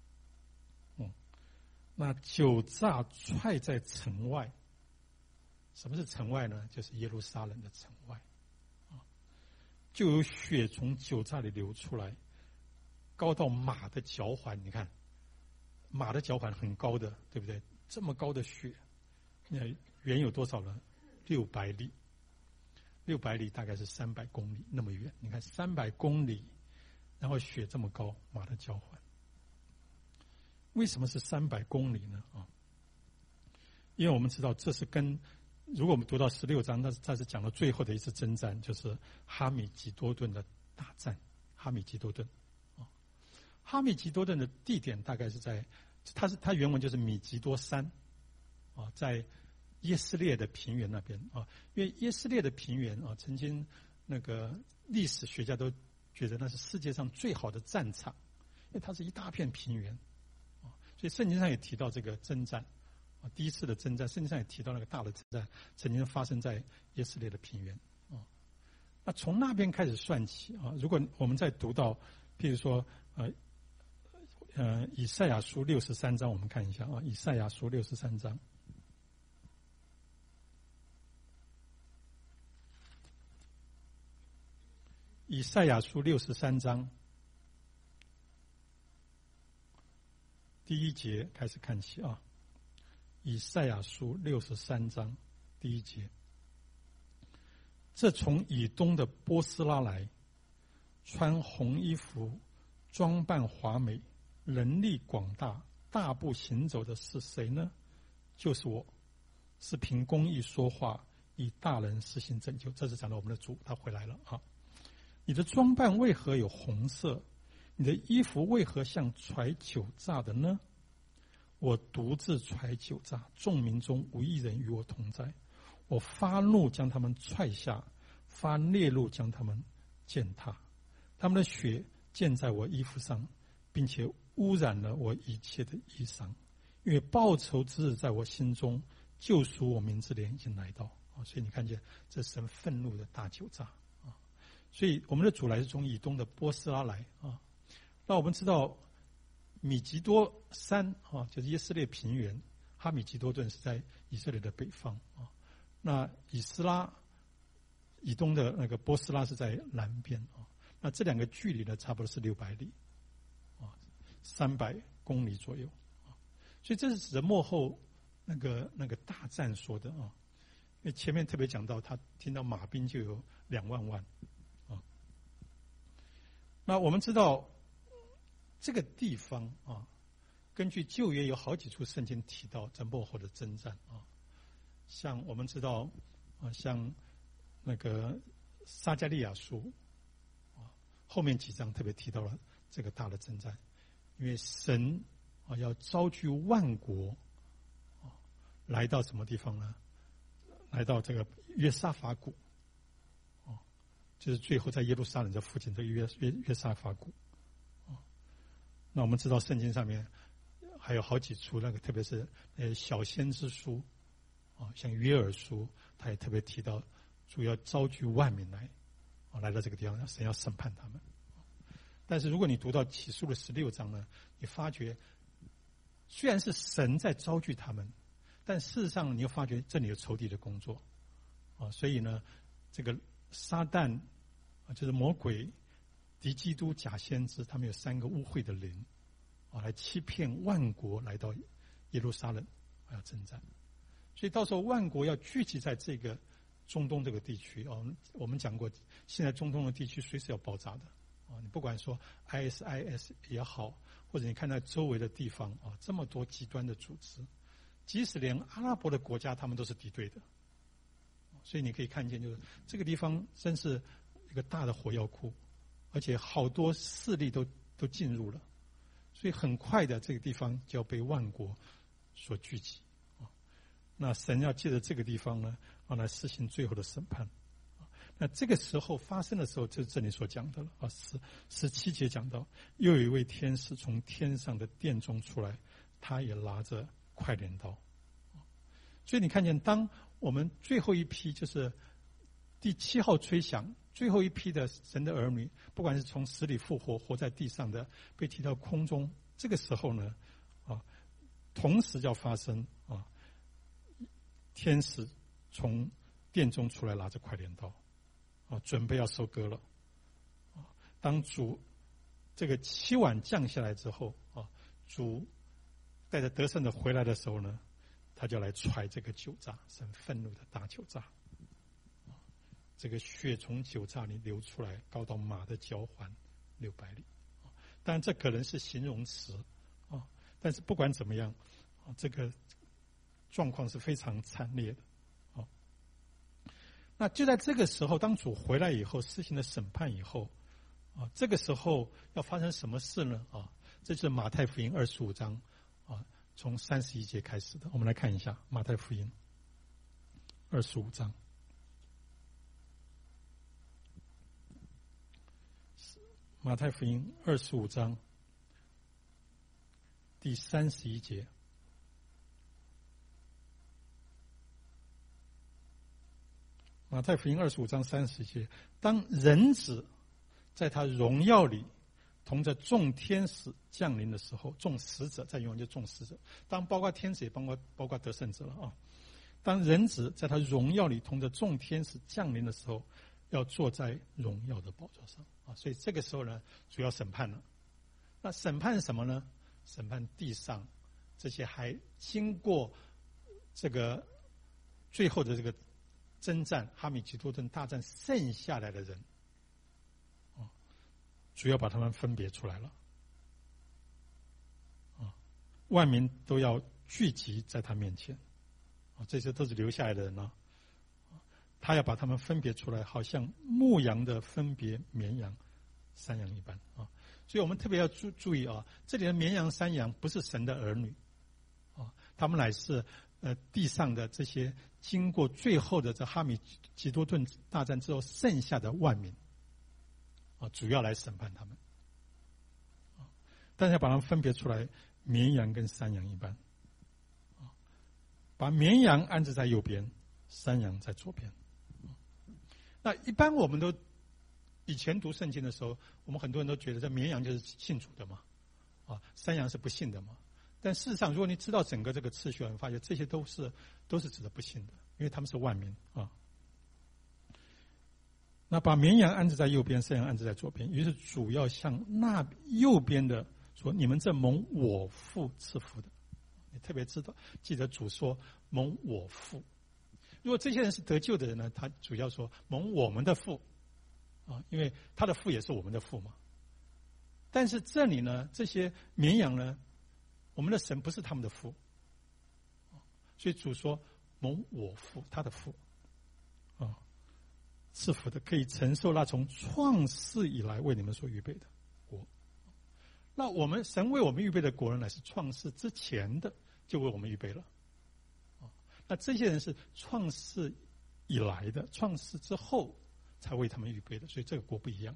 那酒榨踹在城外。什么是城外呢？就是耶路撒冷的城外，就有血从酒榨里流出来，高到马的脚环。你看，马的脚环很高的，对不对？这么高的血，那远有多少呢？600里，600里大概是300公里那么远。你看300公里，然后血这么高，马的脚环。为什么是300公里呢？因为我们知道这是如果我们读到16章，它是讲了最后的一次征战，就是哈米吉多顿的大战。哈米吉多顿，哈米吉多顿的地点大概是在，它原文就是米吉多山，在耶斯列的平原那边因为耶斯列的平原曾经那个历史学家都觉得那是世界上最好的战场，因为它是一大片平原，所以圣经上也提到这个征战。第一次的征战，圣经上也提到那个大的征战曾经发生在耶斯列的平原。那从那边开始算起如果我们再读到，譬如说以赛亚书63章，我们看一下以赛亚书63章。以赛亚书63章第1节开始看起以赛亚书63章第1节，这从以东的波斯拉来，穿红衣服，装扮华美，能力广大， 大步行走的是谁呢？就是我，是凭公义说话，以大能实行拯救。这是讲到我们的主，他回来了啊！你的装扮为何有红色？你的衣服为何像揣酒榨的呢？我独自揣酒榨，众民中无一人与我同在。我发怒将他们踹下，发烈怒将他们践踏。他们的血溅在我衣服上，并且污染了我一切的衣裳。因为报仇之日在我心中，救赎我民之年已经来到啊！所以你看见这神愤怒的大酒榨啊！所以我们的主来是从以东的波斯拉来啊。那我们知道米吉多山啊，就是以色列平原，哈米吉多顿是在以色列的北方啊。那以东的那个波斯拉是在南边啊。那这两个距离呢，差不多是600里啊，300公里左右啊。所以这是指的末后那个大战说的啊。因为前面特别讲到，他听到马兵就有2万万啊。那我们知道这个地方啊，根据旧约有好几处圣经提到这末后的征战啊。像我们知道啊，像那个撒迦利亚书啊，后面几章特别提到了这个大的征战，因为神啊要招聚万国啊，来到什么地方呢？来到这个约沙法谷啊，就是最后在耶路撒冷这附近这个约沙法谷啊。那我们知道圣经上面还有好几处那个，特别是小先知书啊，像约珥书，他也特别提到主要招聚万民来啊，来到这个地方，神要审判他们。但是如果你读到启示录的16章呢，你发觉虽然是神在招聚他们，但事实上你又发觉这里有仇敌的工作啊。所以呢，这个撒旦啊，就是魔鬼、敌基督、假先知，他们有3个污秽的灵啊，来欺骗万国来到耶路撒冷要征战。所以到时候万国要聚集在这个中东这个地区啊，我们讲过，现在中东的地区随时要爆炸的啊！你不管说 ISIS 也好，或者你看到周围的地方啊，这么多极端的组织，即使连阿拉伯的国家，他们都是敌对的。所以你可以看见，就是这个地方真是一个大的火药库，而且好多势力都进入了，所以很快的这个地方就要被万国所聚集。那神要借着这个地方呢，来实行最后的审判。那这个时候发生的时候，就是这里所讲的了啊。17节讲到，又有一位天使从天上的殿中出来，他也拿着快镰刀。所以你看见，当我们最后一批就是第7号吹响，最后一批的神的儿女，不管是从死里复活，活在地上的，被提到空中，这个时候呢，啊，同时要发生啊。天使从殿中出来，拿着快镰刀，啊，准备要收割了。啊，当主这个7碗降下来之后，啊，主带着得胜的回来的时候呢，他就来踹这个酒榨，神愤怒的大酒榨。啊，这个血从酒榨里流出来，高到马的脚环600里。啊，当然这可能是形容词，啊，但是不管怎么样，啊，这个状况是非常惨烈的，哦。那就在这个时候，当主回来以后，施行了审判以后，啊，这个时候要发生什么事呢？啊，这就是马太福音25章，啊，从31节开始的。我们来看一下马太福音25章，马太福音25章第31节。马太福音25章30节，当人子在他荣耀里同着众天使降临的时候，众使者在永远就众使者，当包括天使也包括得胜者了啊。当人子在他荣耀里同着众天使降临的时候，要坐在荣耀的宝座上啊。所以这个时候呢，主要审判了。那审判是什么呢？审判地上这些还经过这个最后的这个征战哈米吉多顿大战剩下来的人，主要把他们分别出来了， 万民都要聚集在他面前。这些都是留下来的人呢，他要把他们分别出来，好像牧羊的分别绵羊、山羊一般啊。所以我们特别要注意啊，这里的绵羊、山羊不是神的儿女啊，他们乃是地上的这些经过最后的这哈米吉多顿大战之后剩下的万民啊，主要来审判他们啊。但是要把他们分别出来，绵羊跟山羊一般。把绵羊安置在右边，山羊在左边。那一般我们都以前读圣经的时候，我们很多人都觉得这绵羊就是信主的嘛，山羊是不信的嘛。但事实上，如果你知道整个这个次序，你发现这些都是指的不信的，因为他们是万民啊。那把绵羊安置在右边，山羊安置在左边，于是主要向那右边的说：“你们这蒙我父赐福的。”你特别记得主说蒙我父。如果这些人是得救的人呢，他主要说蒙我们的父啊，因为他的父也是我们的父嘛。但是这里呢，这些绵羊呢，我们的神不是他们的父，所以主说蒙我父，他的父啊，赐福的，可以承受那从创世以来为你们所预备的国。那我们神为我们预备的国人乃是创世之前的就为我们预备了，那这些人是创世以来的，创世之后才为他们预备的，所以这个国不一样。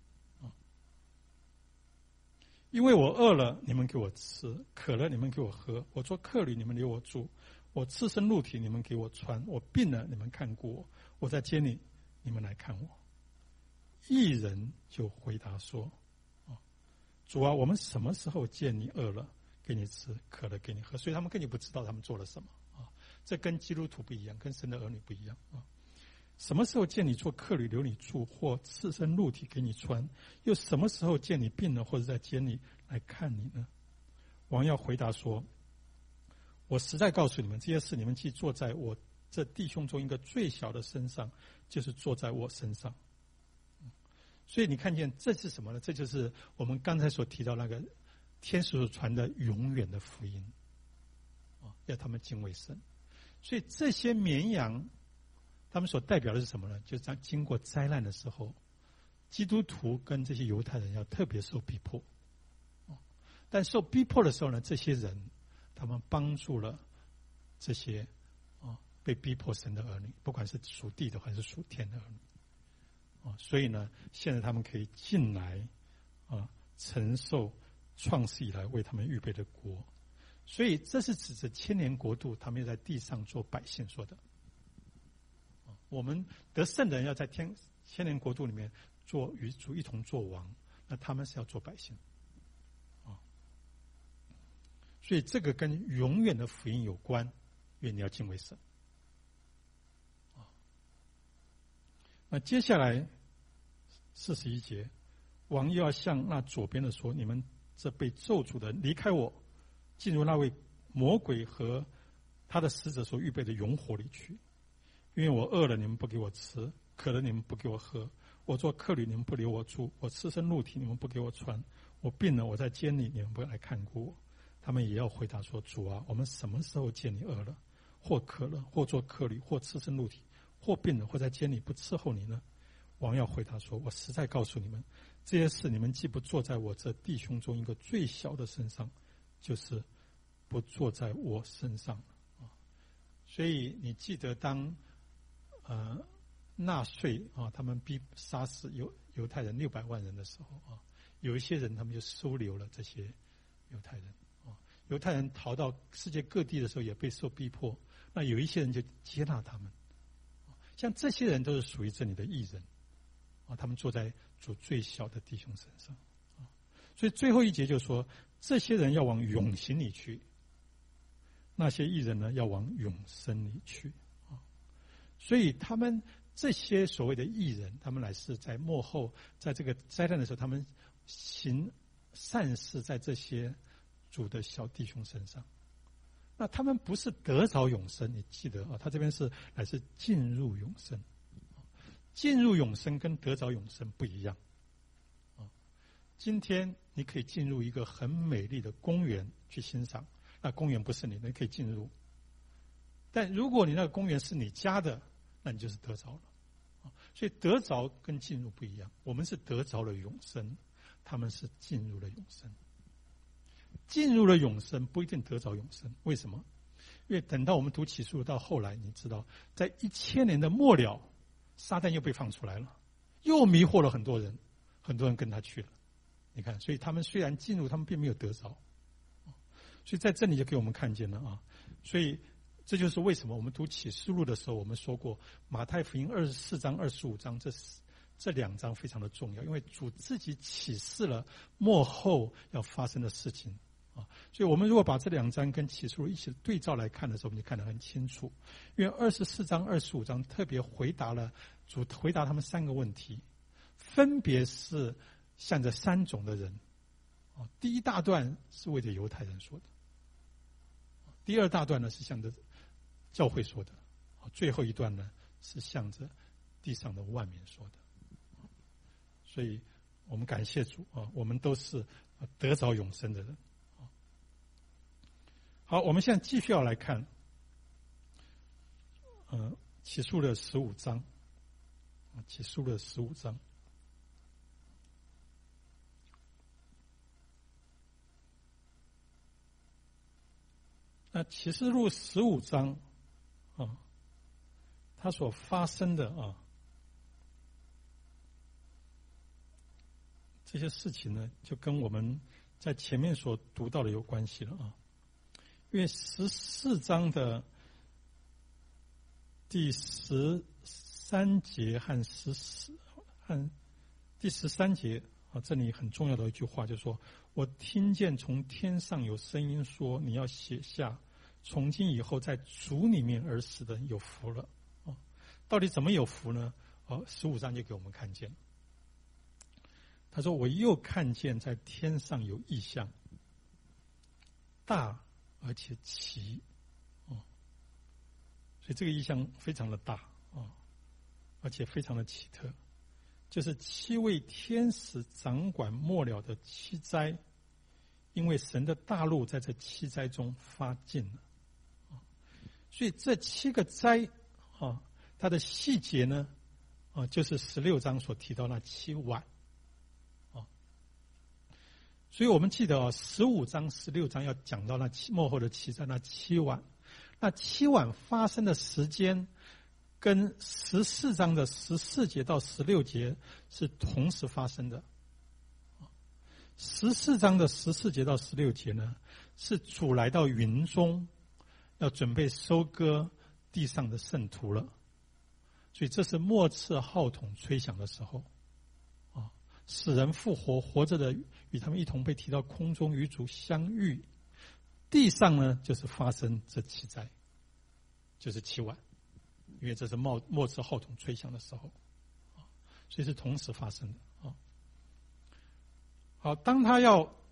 因为我饿了，你们给我吃；渴了，你们给我喝；我做客旅，你们留我住；我赤身露体，你们给我穿；我病了，你们看顾我；我在监里，你们来看我。义人就回答说：主啊，我们什么时候见你饿了给你吃，渴了给你喝？所以他们根本不知道他们做了什么啊！这跟基督徒不一样，跟神的儿女不一样啊！什么时候见你做客旅留你住，或赤身露体给你穿？又什么时候见你病了，或者在监里来看你呢？王要回答说：我实在告诉你们，这些事你们既做在我这弟兄中一个最小的身上，就是做在我身上。所以你看见这是什么呢？这就是我们刚才所提到那个天使所传的永远的福音要他们敬畏神。所以这些绵羊他们所代表的是什么呢？就是在经过灾难的时候，基督徒跟这些犹太人要特别受逼迫，但受逼迫的时候呢，这些人他们帮助了这些被逼迫神的儿女，不管是属地的还是属天的儿女。所以呢，现在他们可以进来承受创世以来为他们预备的国。所以这是指着千年国度，他们要在地上做百姓说的。我们得胜的人要在千年国度里面与主一同做王，那他们是要做百姓所以这个跟永远的福音有关，因为你要敬畏神。那接下来41节，王又要向那左边的说：你们这被咒诅的，离开我，进入那位魔鬼和他的使者所预备的永火里去。因为我饿了，你们不给我吃；渴了，你们不给我喝；我做客旅，你们不留我住；我赤身露体，你们不给我穿；我病了，我在监里，你们不来看顾我。他们也要回答说：主啊，我们什么时候见你饿了，或渴了，或做客旅，或赤身露体，或病了，或在监里不伺候你呢？王要回答说：我实在告诉你们，这些事你们既不做在我这弟兄中一个最小的身上，就是不做在我身上。所以你记得当纳粹他们杀死犹太人600万人的时候有一些人他们就收留了这些犹太人犹太人逃到世界各地的时候也被受逼迫，那有一些人就接纳他们，像这些人都是属于这里的义人他们坐在主最小的弟兄身上所以最后一节就说，这些人要往永刑里去，那些义人呢要往永生里去所以他们这些所谓的义人，他们乃是在末后，在这个灾难的时候，他们行善事在这些主的小弟兄身上。那他们不是得着永生，你记得他这边是乃是进入永生。进入永生跟得着永生不一样今天你可以进入一个很美丽的公园去欣赏， 那公园不是你的，你可以进入。但如果你那个公园是你家的，那你就是得着了。所以得着跟进入不一样，我们是得着了永生，他们是进入了永生。进入了永生不一定得着永生，为什么？因为等到我们读启示录到后来，你知道，在1000年的末了，撒旦又被放出来了，又迷惑了很多人，很多人跟他去了。你看，所以他们虽然进入，他们并没有得着。所以在这里就给我们看见了啊，所以这就是为什么我们读启示录的时候，我们说过马太福音24章、25章这2章非常的重要，因为主自己启示了末后要发生的事情啊。所以我们如果把这2章跟启示录一起对照来看的时候，我们就看得很清楚。因为24章、25章特别回答他们3个问题，分别是向着3种的人。第一大段是为着犹太人说的，第二大段呢是向着教会说的，最后一段呢是向着地上的万民说的。所以我们感谢主啊，我们都是得着永生的人。好，我们现在继续要来看启示录的15章，启示录的15章。那启示录15章它所发生的这些事情呢，就跟我们在前面所读到的有关系了啊。因为14章的第13节和第13节这里很重要的一句话，就是说我听见从天上有声音说，你要写下，从今以后在主里面而死的人有福了。到底怎么有福呢？15章就给我们看见。他说我又看见在天上有异象，大而且奇所以这个异象非常的大而且非常的奇特，就是7位天使掌管末了的7灾，因为神的大怒在这7灾中发尽了。所以这7个灾它的细节呢就是16章所提到那7碗所以我们记得15章、16章要讲到那末后的7灾，那7碗，那7碗发生的时间跟14章的14节到16节是同时发生的。14章的14节到16节呢，是主来到云中，要准备收割地上的圣徒了。所以这是末次号筒吹响的时候死人复活，活着的与他们一同被提到空中与主相遇。地上呢就是发生这7灾，就是7碗，因为这是末次号筒吹响的时候所以是同时发生的好，当他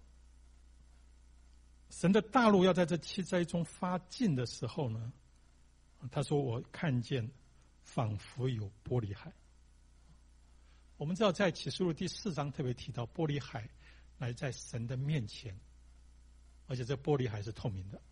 神的大怒要在这7灾中发尽的时候呢，他说我看见仿佛有玻璃海。我们知道在启示录第4章特别提到玻璃海来在神的面前，而且这玻璃海是透明的。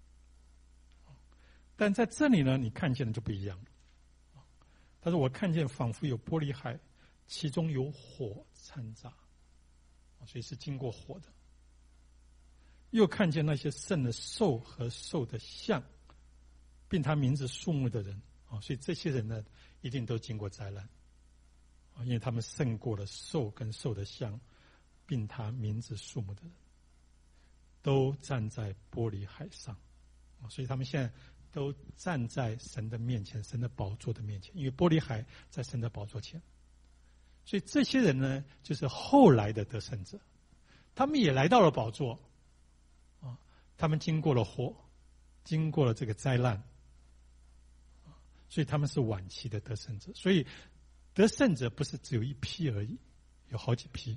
但在这里呢，你看见的就不一样了。他说我看见仿佛有玻璃海，其中有火掺杂，所以是经过火的。又看见那些圣的兽和兽的像，并他名字数目的人所以这些人呢一定都经过灾难因为他们胜过了兽跟兽的像，并他名字数目的人，都站在玻璃海上所以他们现在都站在神的面前，神的宝座的面前，因为玻璃海在神的宝座前。所以这些人呢就是后来的得胜者，他们也来到了宝座他们经过了火，经过了这个灾难所以他们是晚期的得胜者。所以得胜者不是只有一批而已，有好几批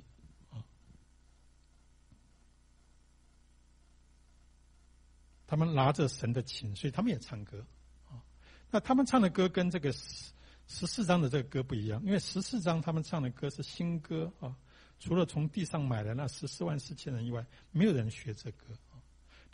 他们拿着神的琴，所以他们也唱歌那他们唱的歌跟这个14章的这个歌不一样，因为14章他们唱的歌是新歌除了从地上买的那14万4千人以外，没有人学这歌但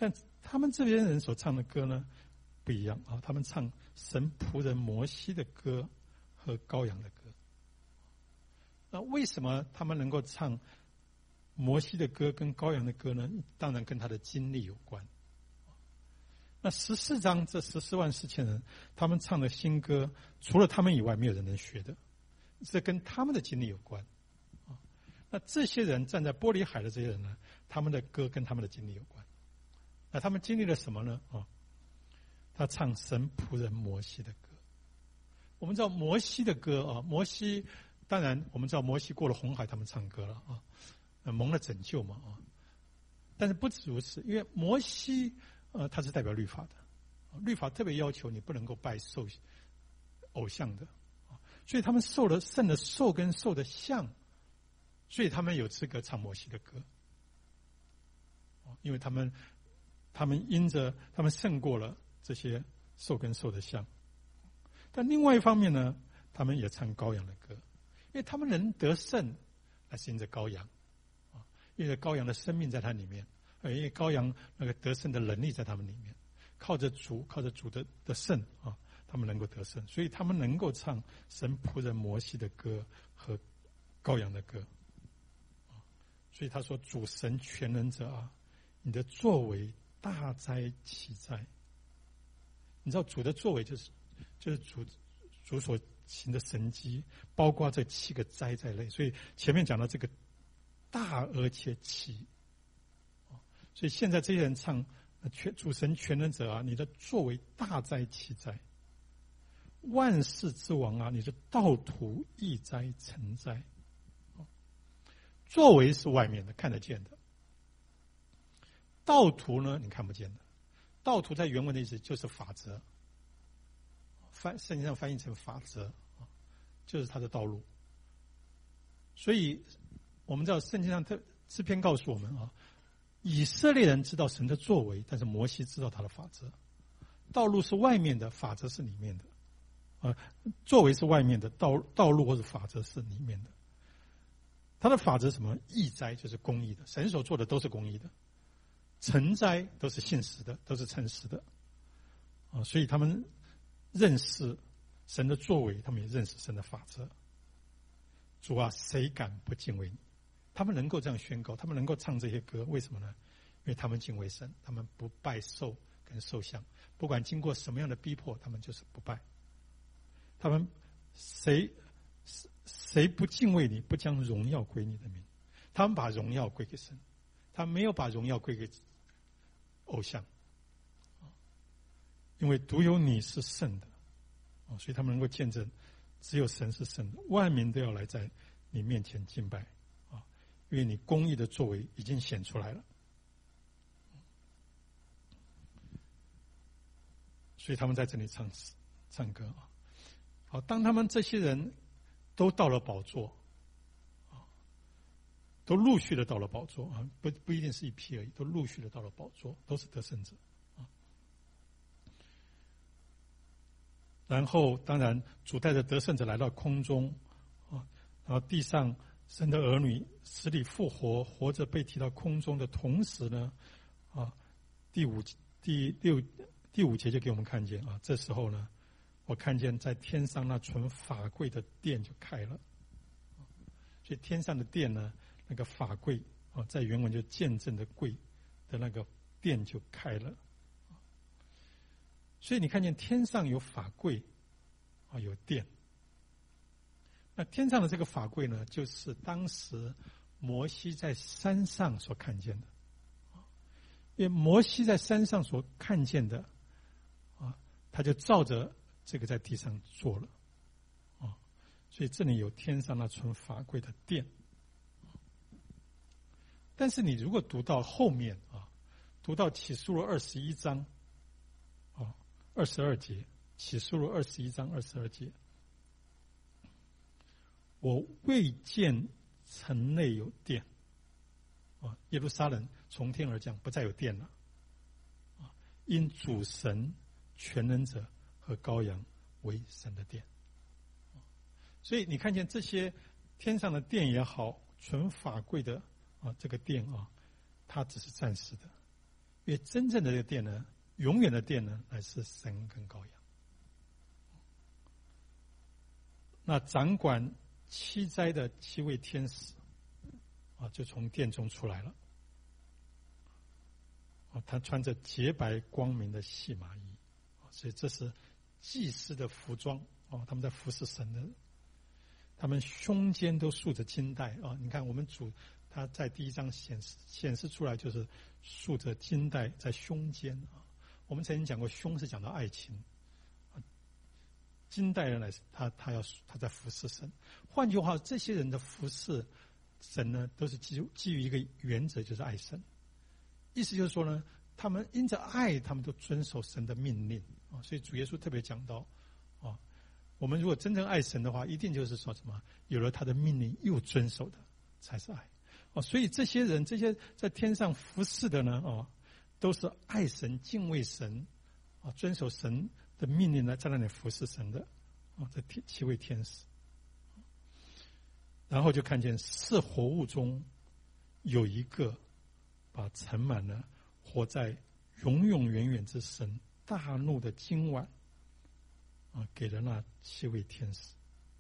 他们这边人所唱的歌呢不一样啊，他们唱神仆人摩西的歌和羔羊的歌。那为什么他们能够唱摩西的歌跟羔羊的歌呢？当然跟他的经历有关。那14章这14万4千人，他们唱的新歌，除了他们以外，没有人能学的，这跟他们的经历有关。那这些人站在玻璃海的这些人呢，他们的歌跟他们的经历有关。那他们经历了什么呢？他唱神仆人摩西的歌。我们知道摩西的歌啊，摩西当然我们知道摩西过了红海，他们唱歌了啊，蒙了拯救嘛啊。但是不止如此，因为摩西他是代表律法的，律法特别要求你不能够拜兽偶像的，所以他们受了圣的兽跟兽的像，所以他们有资格唱摩西的歌，因为他们因着他们胜过了这些兽跟兽的像。但另外一方面呢，他们也唱羔羊的歌，因为他们能得胜，那是因着羔羊，因为羔羊的生命在他里面，因为羔羊那个得胜的能力在他们里面，靠着主的胜啊，他们能够得胜，所以他们能够唱神仆人摩西的歌和羔羊的歌。所以他说：“主神全能者啊，你的作为大哉奇哉。”你知道主的作为就是主所行的神迹，包括这7个灾在内。所以前面讲到这个大而且奇，所以现在这些人唱主神全能者啊，你的作为大哉奇哉，万世之王啊，你的道途易哉成哉。作为是外面的看得见的，道途呢你看不见的。道途在原文的意思就是法则，圣经上翻译成法则，就是他的道路。所以我们知道圣经上诗篇告诉我们啊，以色列人知道神的作为，但是摩西知道他的法则。道路是外面的，法则是里面的，作为是外面的，道路或者法则是里面的。他的法则是什么？义哉就是公义的，神所做的都是公义的；诚哉都是信实的，都是诚实的。所以他们认识神的作为，他们也认识神的法则。主啊，谁敢不敬畏你？他们能够这样宣告，他们能够唱这些歌，为什么呢？因为他们敬畏神，他们不拜兽跟兽像，不管经过什么样的逼迫，他们就是不拜。他们谁不敬畏你，不将荣耀归你的名？他们把荣耀归给神，他们没有把荣耀归给偶像，因为独有你是圣的，所以他们能够见证只有神是圣的，万民都要来在你面前敬拜，因为你公义的作为已经显出来了。所以他们在这里唱歌。好，当他们这些人都到了宝座，都陆续的到了宝座啊，不一定是一批而已，都陆续的到了宝座，都是得胜者啊。然后，当然主带着得胜者来到空中啊，然后地上神的儿女死里复活，活着被提到空中的同时呢，第五节就给我们看见啊，这时候呢，我看见在天上那存法柜的殿就开了，所以天上的殿呢，那个法柜在原文就见证的柜的那个殿就开了，所以你看见天上有法柜有殿。那天上的这个法柜呢，就是当时摩西在山上所看见的，因为摩西在山上所看见的他就照着这个在地上做了，所以这里有天上那存法柜的殿。但是你如果读到后面读到启示录21章22节，启示录21章22节，我未见城内有殿，耶路撒冷从天而降，不再有殿了，因主神全能者和羔羊为神的殿。所以你看见这些天上的殿也好，存法柜的这个殿它只是暂时的， 因为真正的这个殿呢，永远的殿呢，乃是神跟羔羊。那掌管7灾的7位天使就从殿中出来了。他穿着洁白光明的细麻衣，所以这是祭司的服装他们在服侍神的。他们胸间都束着金带你看我们主他在第1章显示出来，就是束着金带在胸间我们曾经讲过，胸是讲到爱情，金带人来他在服侍神。换句话，这些人的服侍神呢，都是基于一个原则，就是爱神。意思就是说呢，他们因着爱，他们都遵守神的命令所以主耶稣特别讲到我们如果真正爱神的话，一定就是说什么，有了他的命令又遵守的才是爱所以这些人，这些在天上服侍的呢都是爱神、敬畏神遵守神的命令呢，在那里服侍神的这7位天使。然后就看见4活物中有一个把盛满了活在永永远远之神大怒的金碗给了那7位天使。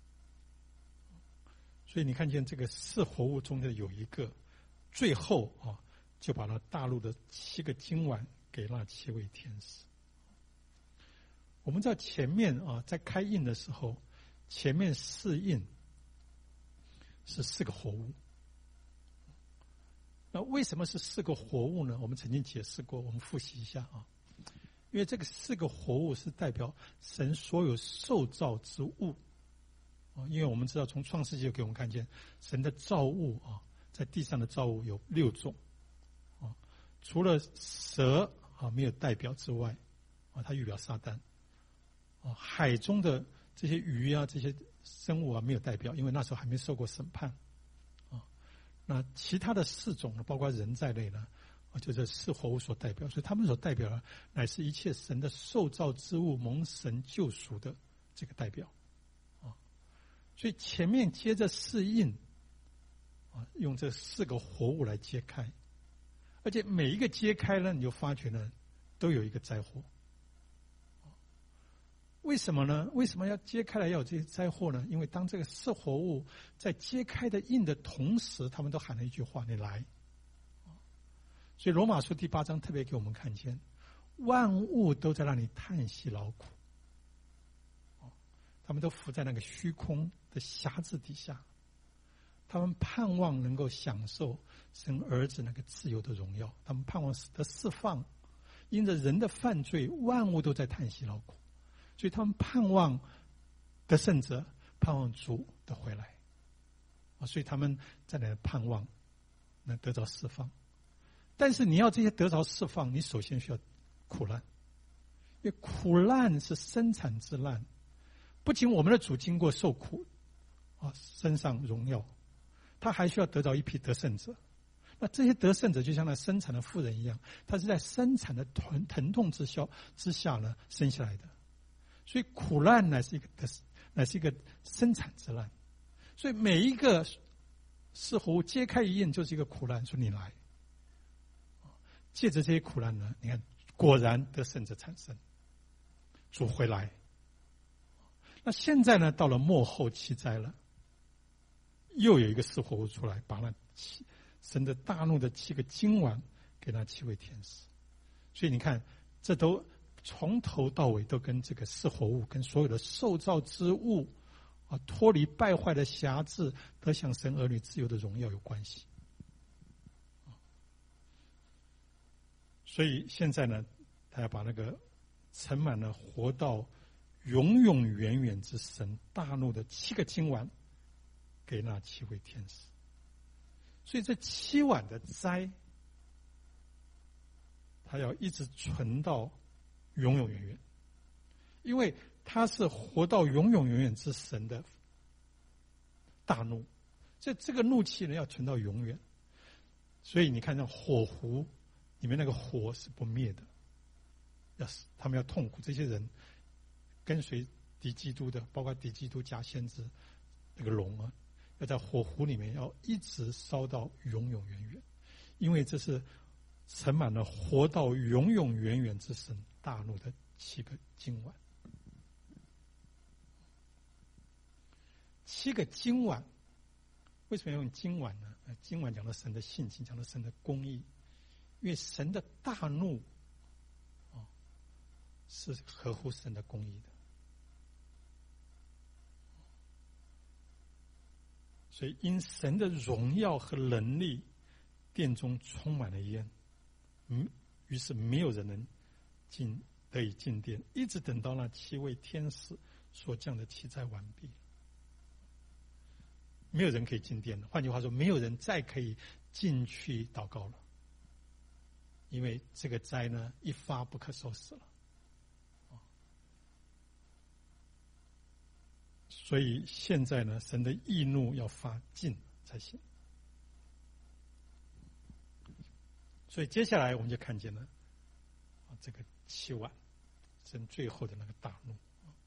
所以你看见这个4活物中的有一个，最后就把那大陆的7个金碗给那7位天使。我们在前面在开印的时候，前面4印是4个活物。那为什么是4个活物呢？我们曾经解释过，我们复习一下因为这个4个活物是代表神所有受造之物因为我们知道从创世纪就给我们看见神的造物在地上的造物有6种除了蛇没有代表之外它预表撒旦海中的这些鱼这些生物没有代表，因为那时候还没受过审判那其他的4种呢，包括人在内呢就这4活物所代表，所以他们所代表的乃是一切神的受造之物蒙神救赎的这个代表所以前面接着4印用这4个活物来揭开，而且每一个揭开呢，你就发觉呢都有一个灾祸。为什么呢？为什么要揭开来要有这些灾祸呢？因为当这个4活物在揭开的印的同时，他们都喊了一句话：你来。所以罗马书第8章特别给我们看见，万物都在那里叹息劳苦他们都伏在那个虚空的匣子底下，他们盼望能够享受神儿子那个自由的荣耀，他们盼望得释放。因着人的犯罪，万物都在叹息劳苦，所以他们盼望得胜者，盼望主的回来所以他们在那盼望能得着释放。但是你要这些得着释放，你首先需要苦难，因为苦难是生产之难。不仅我们的主经过受苦身上荣耀，他还需要得着一批得胜者。那这些得胜者就像那生产的妇人一样，他是在生产的疼痛之下呢生下来的。所以苦难乃是一个生产之难。所以每一个4活物揭开一印就是一个苦难，说你来。借着这些苦难呢，你看果然得胜者产生，主回来。那现在呢，到了末后7灾了，又有一个4活物出来，把那神的大怒的7个金碗给那7位天使。所以你看，这都从头到尾都跟这个4活物，跟所有的受造之物脱离败坏的辖制，得享神儿女自由的荣耀有关系。所以现在呢，他要把那个盛满了活到永永远远之神大怒的7个金碗给那7位天使。所以这7碗的灾，他要一直存到永永远远，因为他是活到永永远远之神的大怒，这个怒气呢要存到永远。所以你看那火湖里面那个火是不灭的，他们要痛苦。这些人跟随敌基督的，包括敌基督假先知那个龙要在火湖里面要一直烧到永永远远，因为这是盛满了活到永永远远之神大怒的7个金碗。7个金碗，为什么要用金碗呢？金碗讲到神的性情，讲到神的公义，因为神的大怒是合乎神的公义的。所以因神的荣耀和能力，殿中充满了烟，于是没有人能得以进殿，一直等到那7位天使所降的7灾完毕，没有人可以进殿了。换句话说，没有人再可以进去祷告了，因为这个灾呢一发不可收拾了。所以现在呢，神的义怒要发尽才行。所以接下来我们就看见了这个7碗，神最后的那个大怒。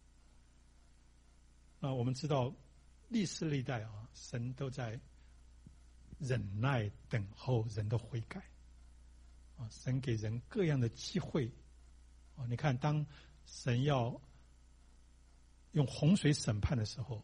那我们知道历世历代神都在忍耐等候人的悔改神给人各样的机会你看，当神要用洪水审判的时候，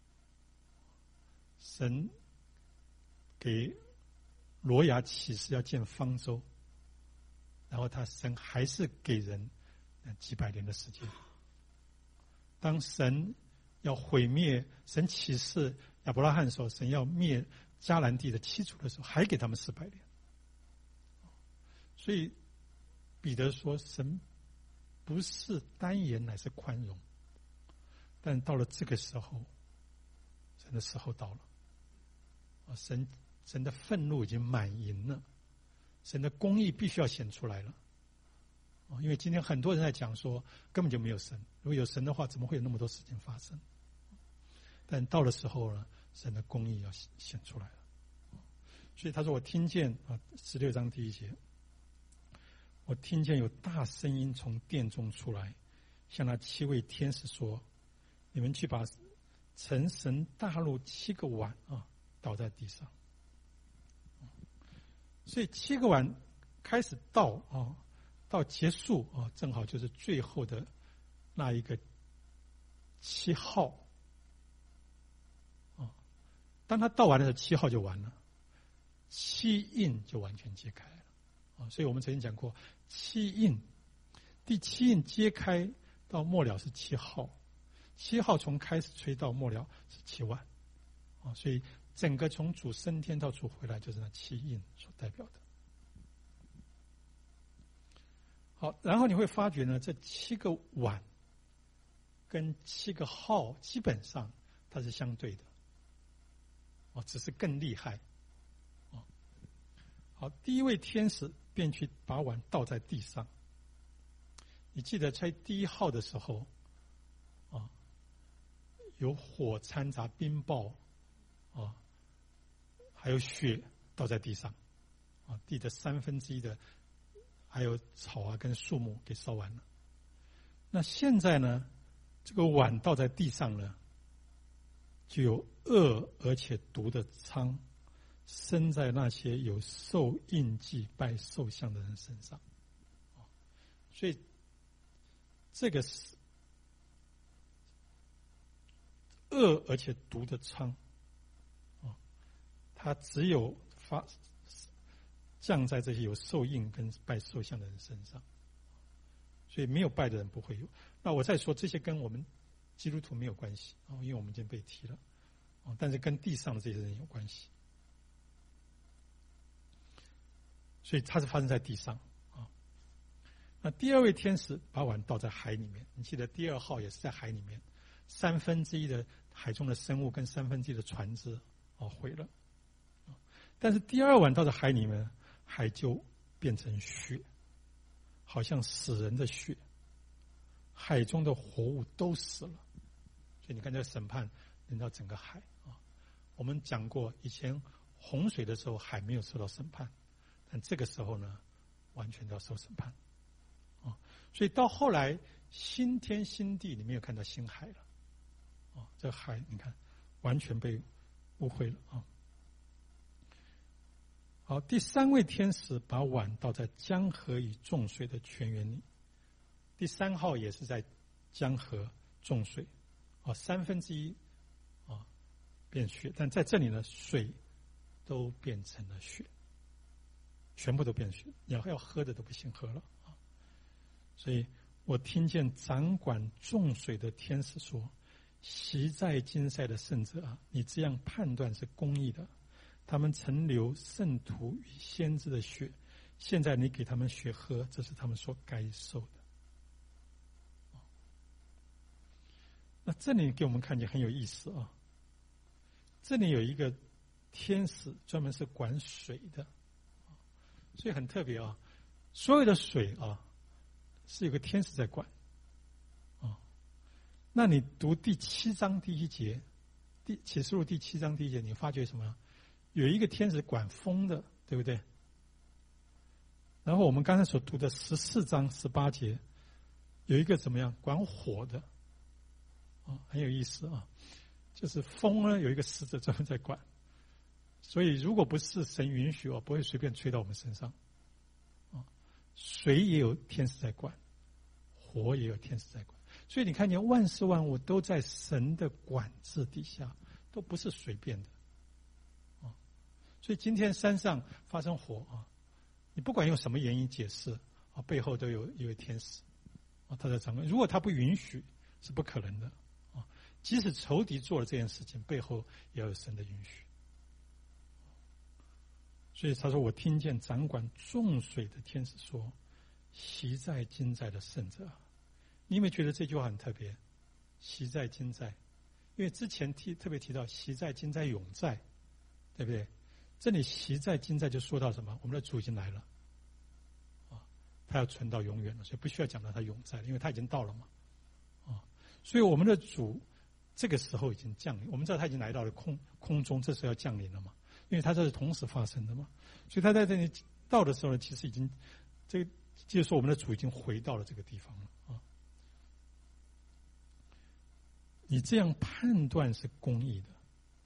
神给挪亚启示要建方舟，然后神还是给人几百年的时间。当神要毁灭，神启示亚伯拉罕说神要灭迦南地的7族的时候，还给他们400年。所以彼得说，神不是单言，乃是宽容。但到了这个时候，神的时候到了神的愤怒已经满盈了，神的公义必须要显出来了因为今天很多人在讲说根本就没有神，如果有神的话，怎么会有那么多事情发生？但到了时候呢，神的公义要显出来了。所以他说，我听见16章第1节，我听见有大声音从殿中出来，向那7位天使说，你们去把承神大怒7个碗倒在地上。所以7个碗开始倒到结束正好就是最后的那一个7号当他倒完的时候，7号就完了，7印就完全揭开了所以我们曾经讲过7印，第7印揭开到末了是7号，7号从开始吹到末了是7万所以整个从主升天到主回来就是那7印所代表的。好，然后你会发觉呢，这7个碗跟7个号基本上它是相对的只是更厉害好，第一位天使便去把碗倒在地上。你记得吹第1号的时候有火掺杂冰雹还有雪倒在地上地的1/3的还有草跟树木给烧完了。那现在呢，这个碗倒在地上呢，就有恶而且毒的疮生在那些有受印记拜兽像的人身上所以这个是恶而且毒的疮它只有降在这些有受印跟拜兽像的人身上，所以没有拜的人不会有。那我再说，这些跟我们基督徒没有关系因为我们已经被提了但是跟地上的这些人有关系，所以它是发生在地上那第2位天使把碗倒在海里面，你记得第2号也是在海里面，1/3的海中的生物跟1/3的船只毁了但是第2碗倒在海里面，海就变成血，好像死人的血，海中的活物都死了。所以你看这个审判临到整个海我们讲过，以前洪水的时候海没有受到审判，但这个时候呢，完全要受审判所以到后来新天新地，你没有看到新海了这个海你看完全被污秽了好，第3位天使把碗倒在江河与众水的泉源里。第3号也是在江河众水，1/3变血，但在这里呢，水都变成了血，全部都变血，要喝的都不行喝了啊！所以我听见掌管众水的天使说：“习在今赛的圣者啊，你这样判断是公义的。他们曾流圣徒与先知的血，现在你给他们血喝，这是他们所该受的。”那这里给我们看见很有意思啊！这里有一个天使专门是管水的，所以很特别啊！所有的水啊，是有个天使在管啊。那你读第7章第1节，启示录第7章第1节，你发觉什么？有一个天使管风的，对不对？然后我们刚才所读的14章18节，有一个怎么样管火的？很有意思啊，就是风呢有一个使者专门在管，所以如果不是神允许不会随便吹到我们身上。水也有天使在管，火也有天使在管，所以你看见万事万物都在神的管制底下，都不是随便的。所以今天山上发生火你不管用什么原因解释背后都有一位天使他在掌管，如果他不允许是不可能的。即使仇敌做了这件事情，背后也要有神的允许。所以他说：“我听见掌管众水的天使说，习在今在的圣者。”你有没有觉得这句话很特别？习在今在，因为之前特别提到习在今在永在，对不对？这里习在今在就说到什么？我们的主已经来了他要存到永远了，所以不需要讲到他永在，因为他已经到了嘛所以我们的主这个时候已经降临，我们知道他已经来到了空中，这时候要降临了嘛，因为他这是同时发生的嘛，所以他在这里到的时候呢，其实已经就是说我们的主已经回到了这个地方了你这样判断是公义的。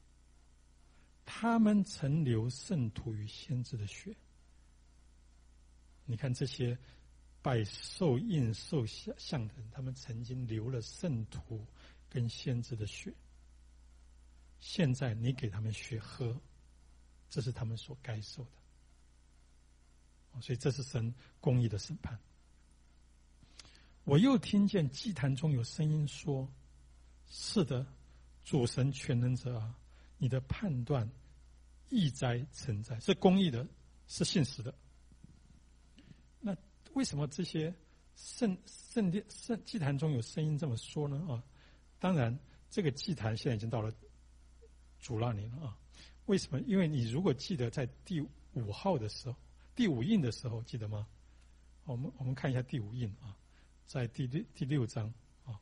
他们曾流圣徒与先知的血。你看这些拜受印受像的人，他们曾经流了圣徒跟先知的血，现在你给他们血喝，这是他们所该受的。所以这是神公义的审判。我又听见祭坛中有声音说：“是的，主神全能者啊，你的判断义哉诚哉，是公义的，是信实的。”那为什么这些圣祭坛中有声音这么说呢？当然，这个祭坛现在已经到了主那里了为什么？因为你如果记得在第5号的时候，第5印的时候，记得吗？我们看一下第5印在第6章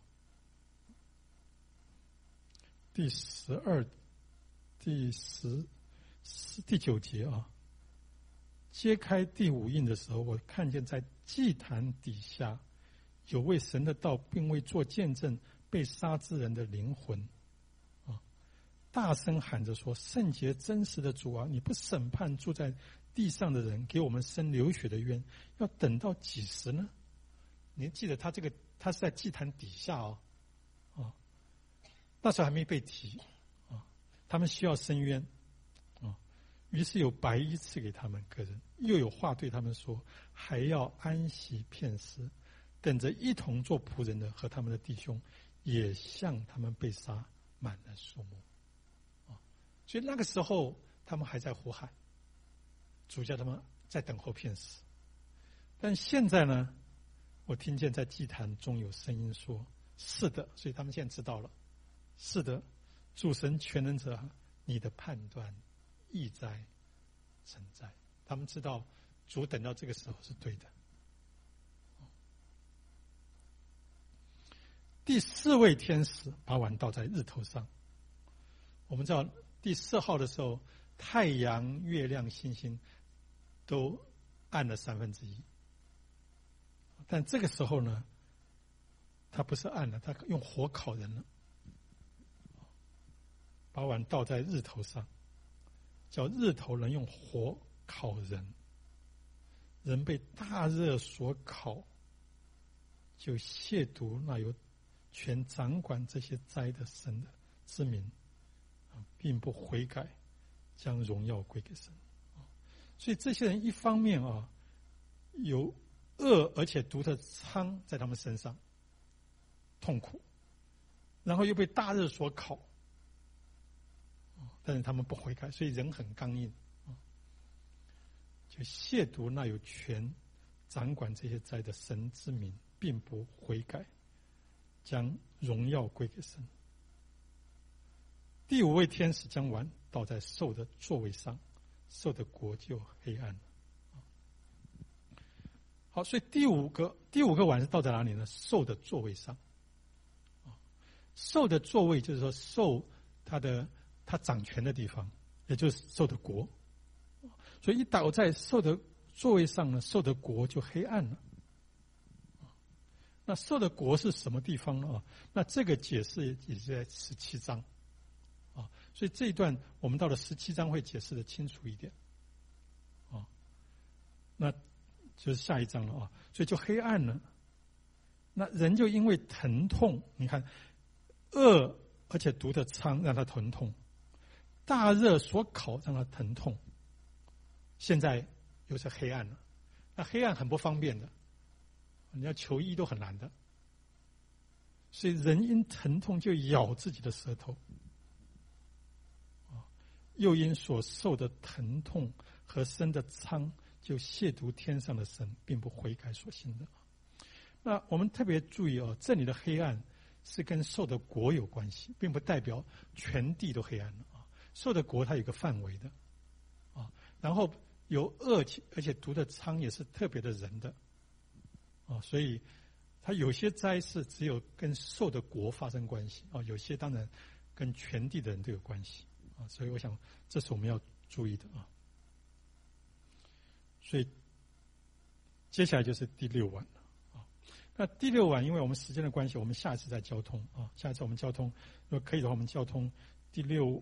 第12、第9节揭开第5印的时候，我看见在祭坛底下有为神的道并为做见证被杀之人的灵魂大声喊着说：“圣洁真实的主啊，你不审判住在地上的人，给我们生流血的冤，要等到几时呢？”你记得他是在祭坛底下那时候还没被提他们需要伸冤于是有白衣赐给他们个人，又有话对他们说，还要安息片时，等着一同做仆人的和他们的弟兄，也像他们被杀满了数目所以那个时候他们还在呼喊，主叫他们在等候片时。但现在呢，我听见在祭坛中有声音说：“是的。”所以他们现在知道了，是的，主神全能者，你的判断义哉诚哉。他们知道主等到这个时候是对的。第4位天使把碗倒在日头上。我们知道第4号的时候，太阳、月亮、星星都暗了1/3，但这个时候呢，他不是暗了，他用火烤人了，把碗倒在日头上，叫日头能用火烤人，人被大热所烤，就亵渎那有权掌管这些灾的神的之名，并不悔改，将荣耀归给神。所以这些人一方面有恶而且毒的疮在他们身上，痛苦，然后又被大热所烤，但是他们不悔改，所以人很刚硬，就亵渎那有权掌管这些灾的神之名，并不悔改，将荣耀归给神。第五位天使将碗倒在兽的座位上，兽的国就黑暗了。好，所以第五个碗是倒在哪里呢？兽的座位上。兽的座位就是说兽他掌权的地方，也就是兽的国。所以一倒在兽的座位上呢，兽的国就黑暗了。那兽的国是什么地方呢？那这个解释也是在17章。所以这一段我们到了17章会解释的清楚一点。那就是下一章了所以就黑暗了。那人就因为疼痛，你看恶而且毒的疮让他疼痛，大热所烤让他疼痛，现在又是黑暗了。那黑暗很不方便的，你要求医都很难的，所以人因疼痛就咬自己的舌头，又因所受的疼痛和生的疮就亵渎天上的神，并不悔改所行的。那我们特别注意这里的黑暗是跟兽的国有关系，并不代表全地都黑暗了兽的国它有个范围的然后有恶而且毒的疮也是特别的人的所以它有些灾是只有跟兽的国发生关系有些当然跟全地的人都有关系所以我想这是我们要注意的所以接下来就是第6晚了那第6晚因为我们时间的关系，我们下一次再交通下一次我们交通，如果可以的话，我们交通第6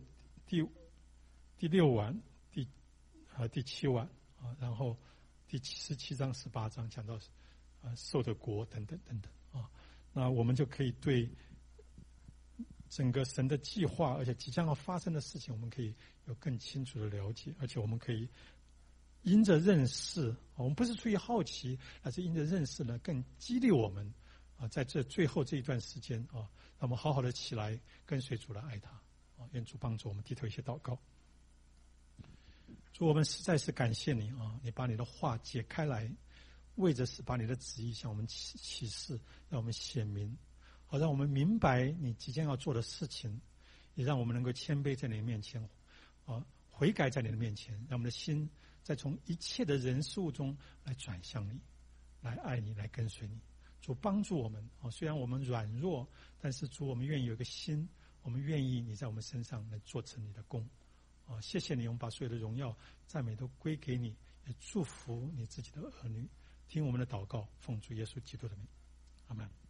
晚、第7晚然后第17章、18章讲到兽的国等等等等那我们就可以对整个神的计划，而且即将要发生的事情，我们可以有更清楚的了解，而且我们可以因着认识我们不是出于好奇，而是因着认识呢，更激励我们在这最后这一段时间让我们好好的起来跟随主来爱他愿主帮助我们。低头一些祷告。主，我们实在是感谢你你把你的话解开来，为着是把你的旨意向我们启示，让我们显明，好让我们明白你即将要做的事情，也让我们能够谦卑在你的面前悔改在你的面前，让我们的心再从一切的人事物中来转向你，来爱你，来跟随你。主帮助我们虽然我们软弱，但是主我们愿意有一个心，我们愿意你在我们身上来做成你的功谢谢你，我们把所有的荣耀赞美都归给你，也祝福你自己的儿女。听我们的祷告，奉主耶稣基督的名，阿们。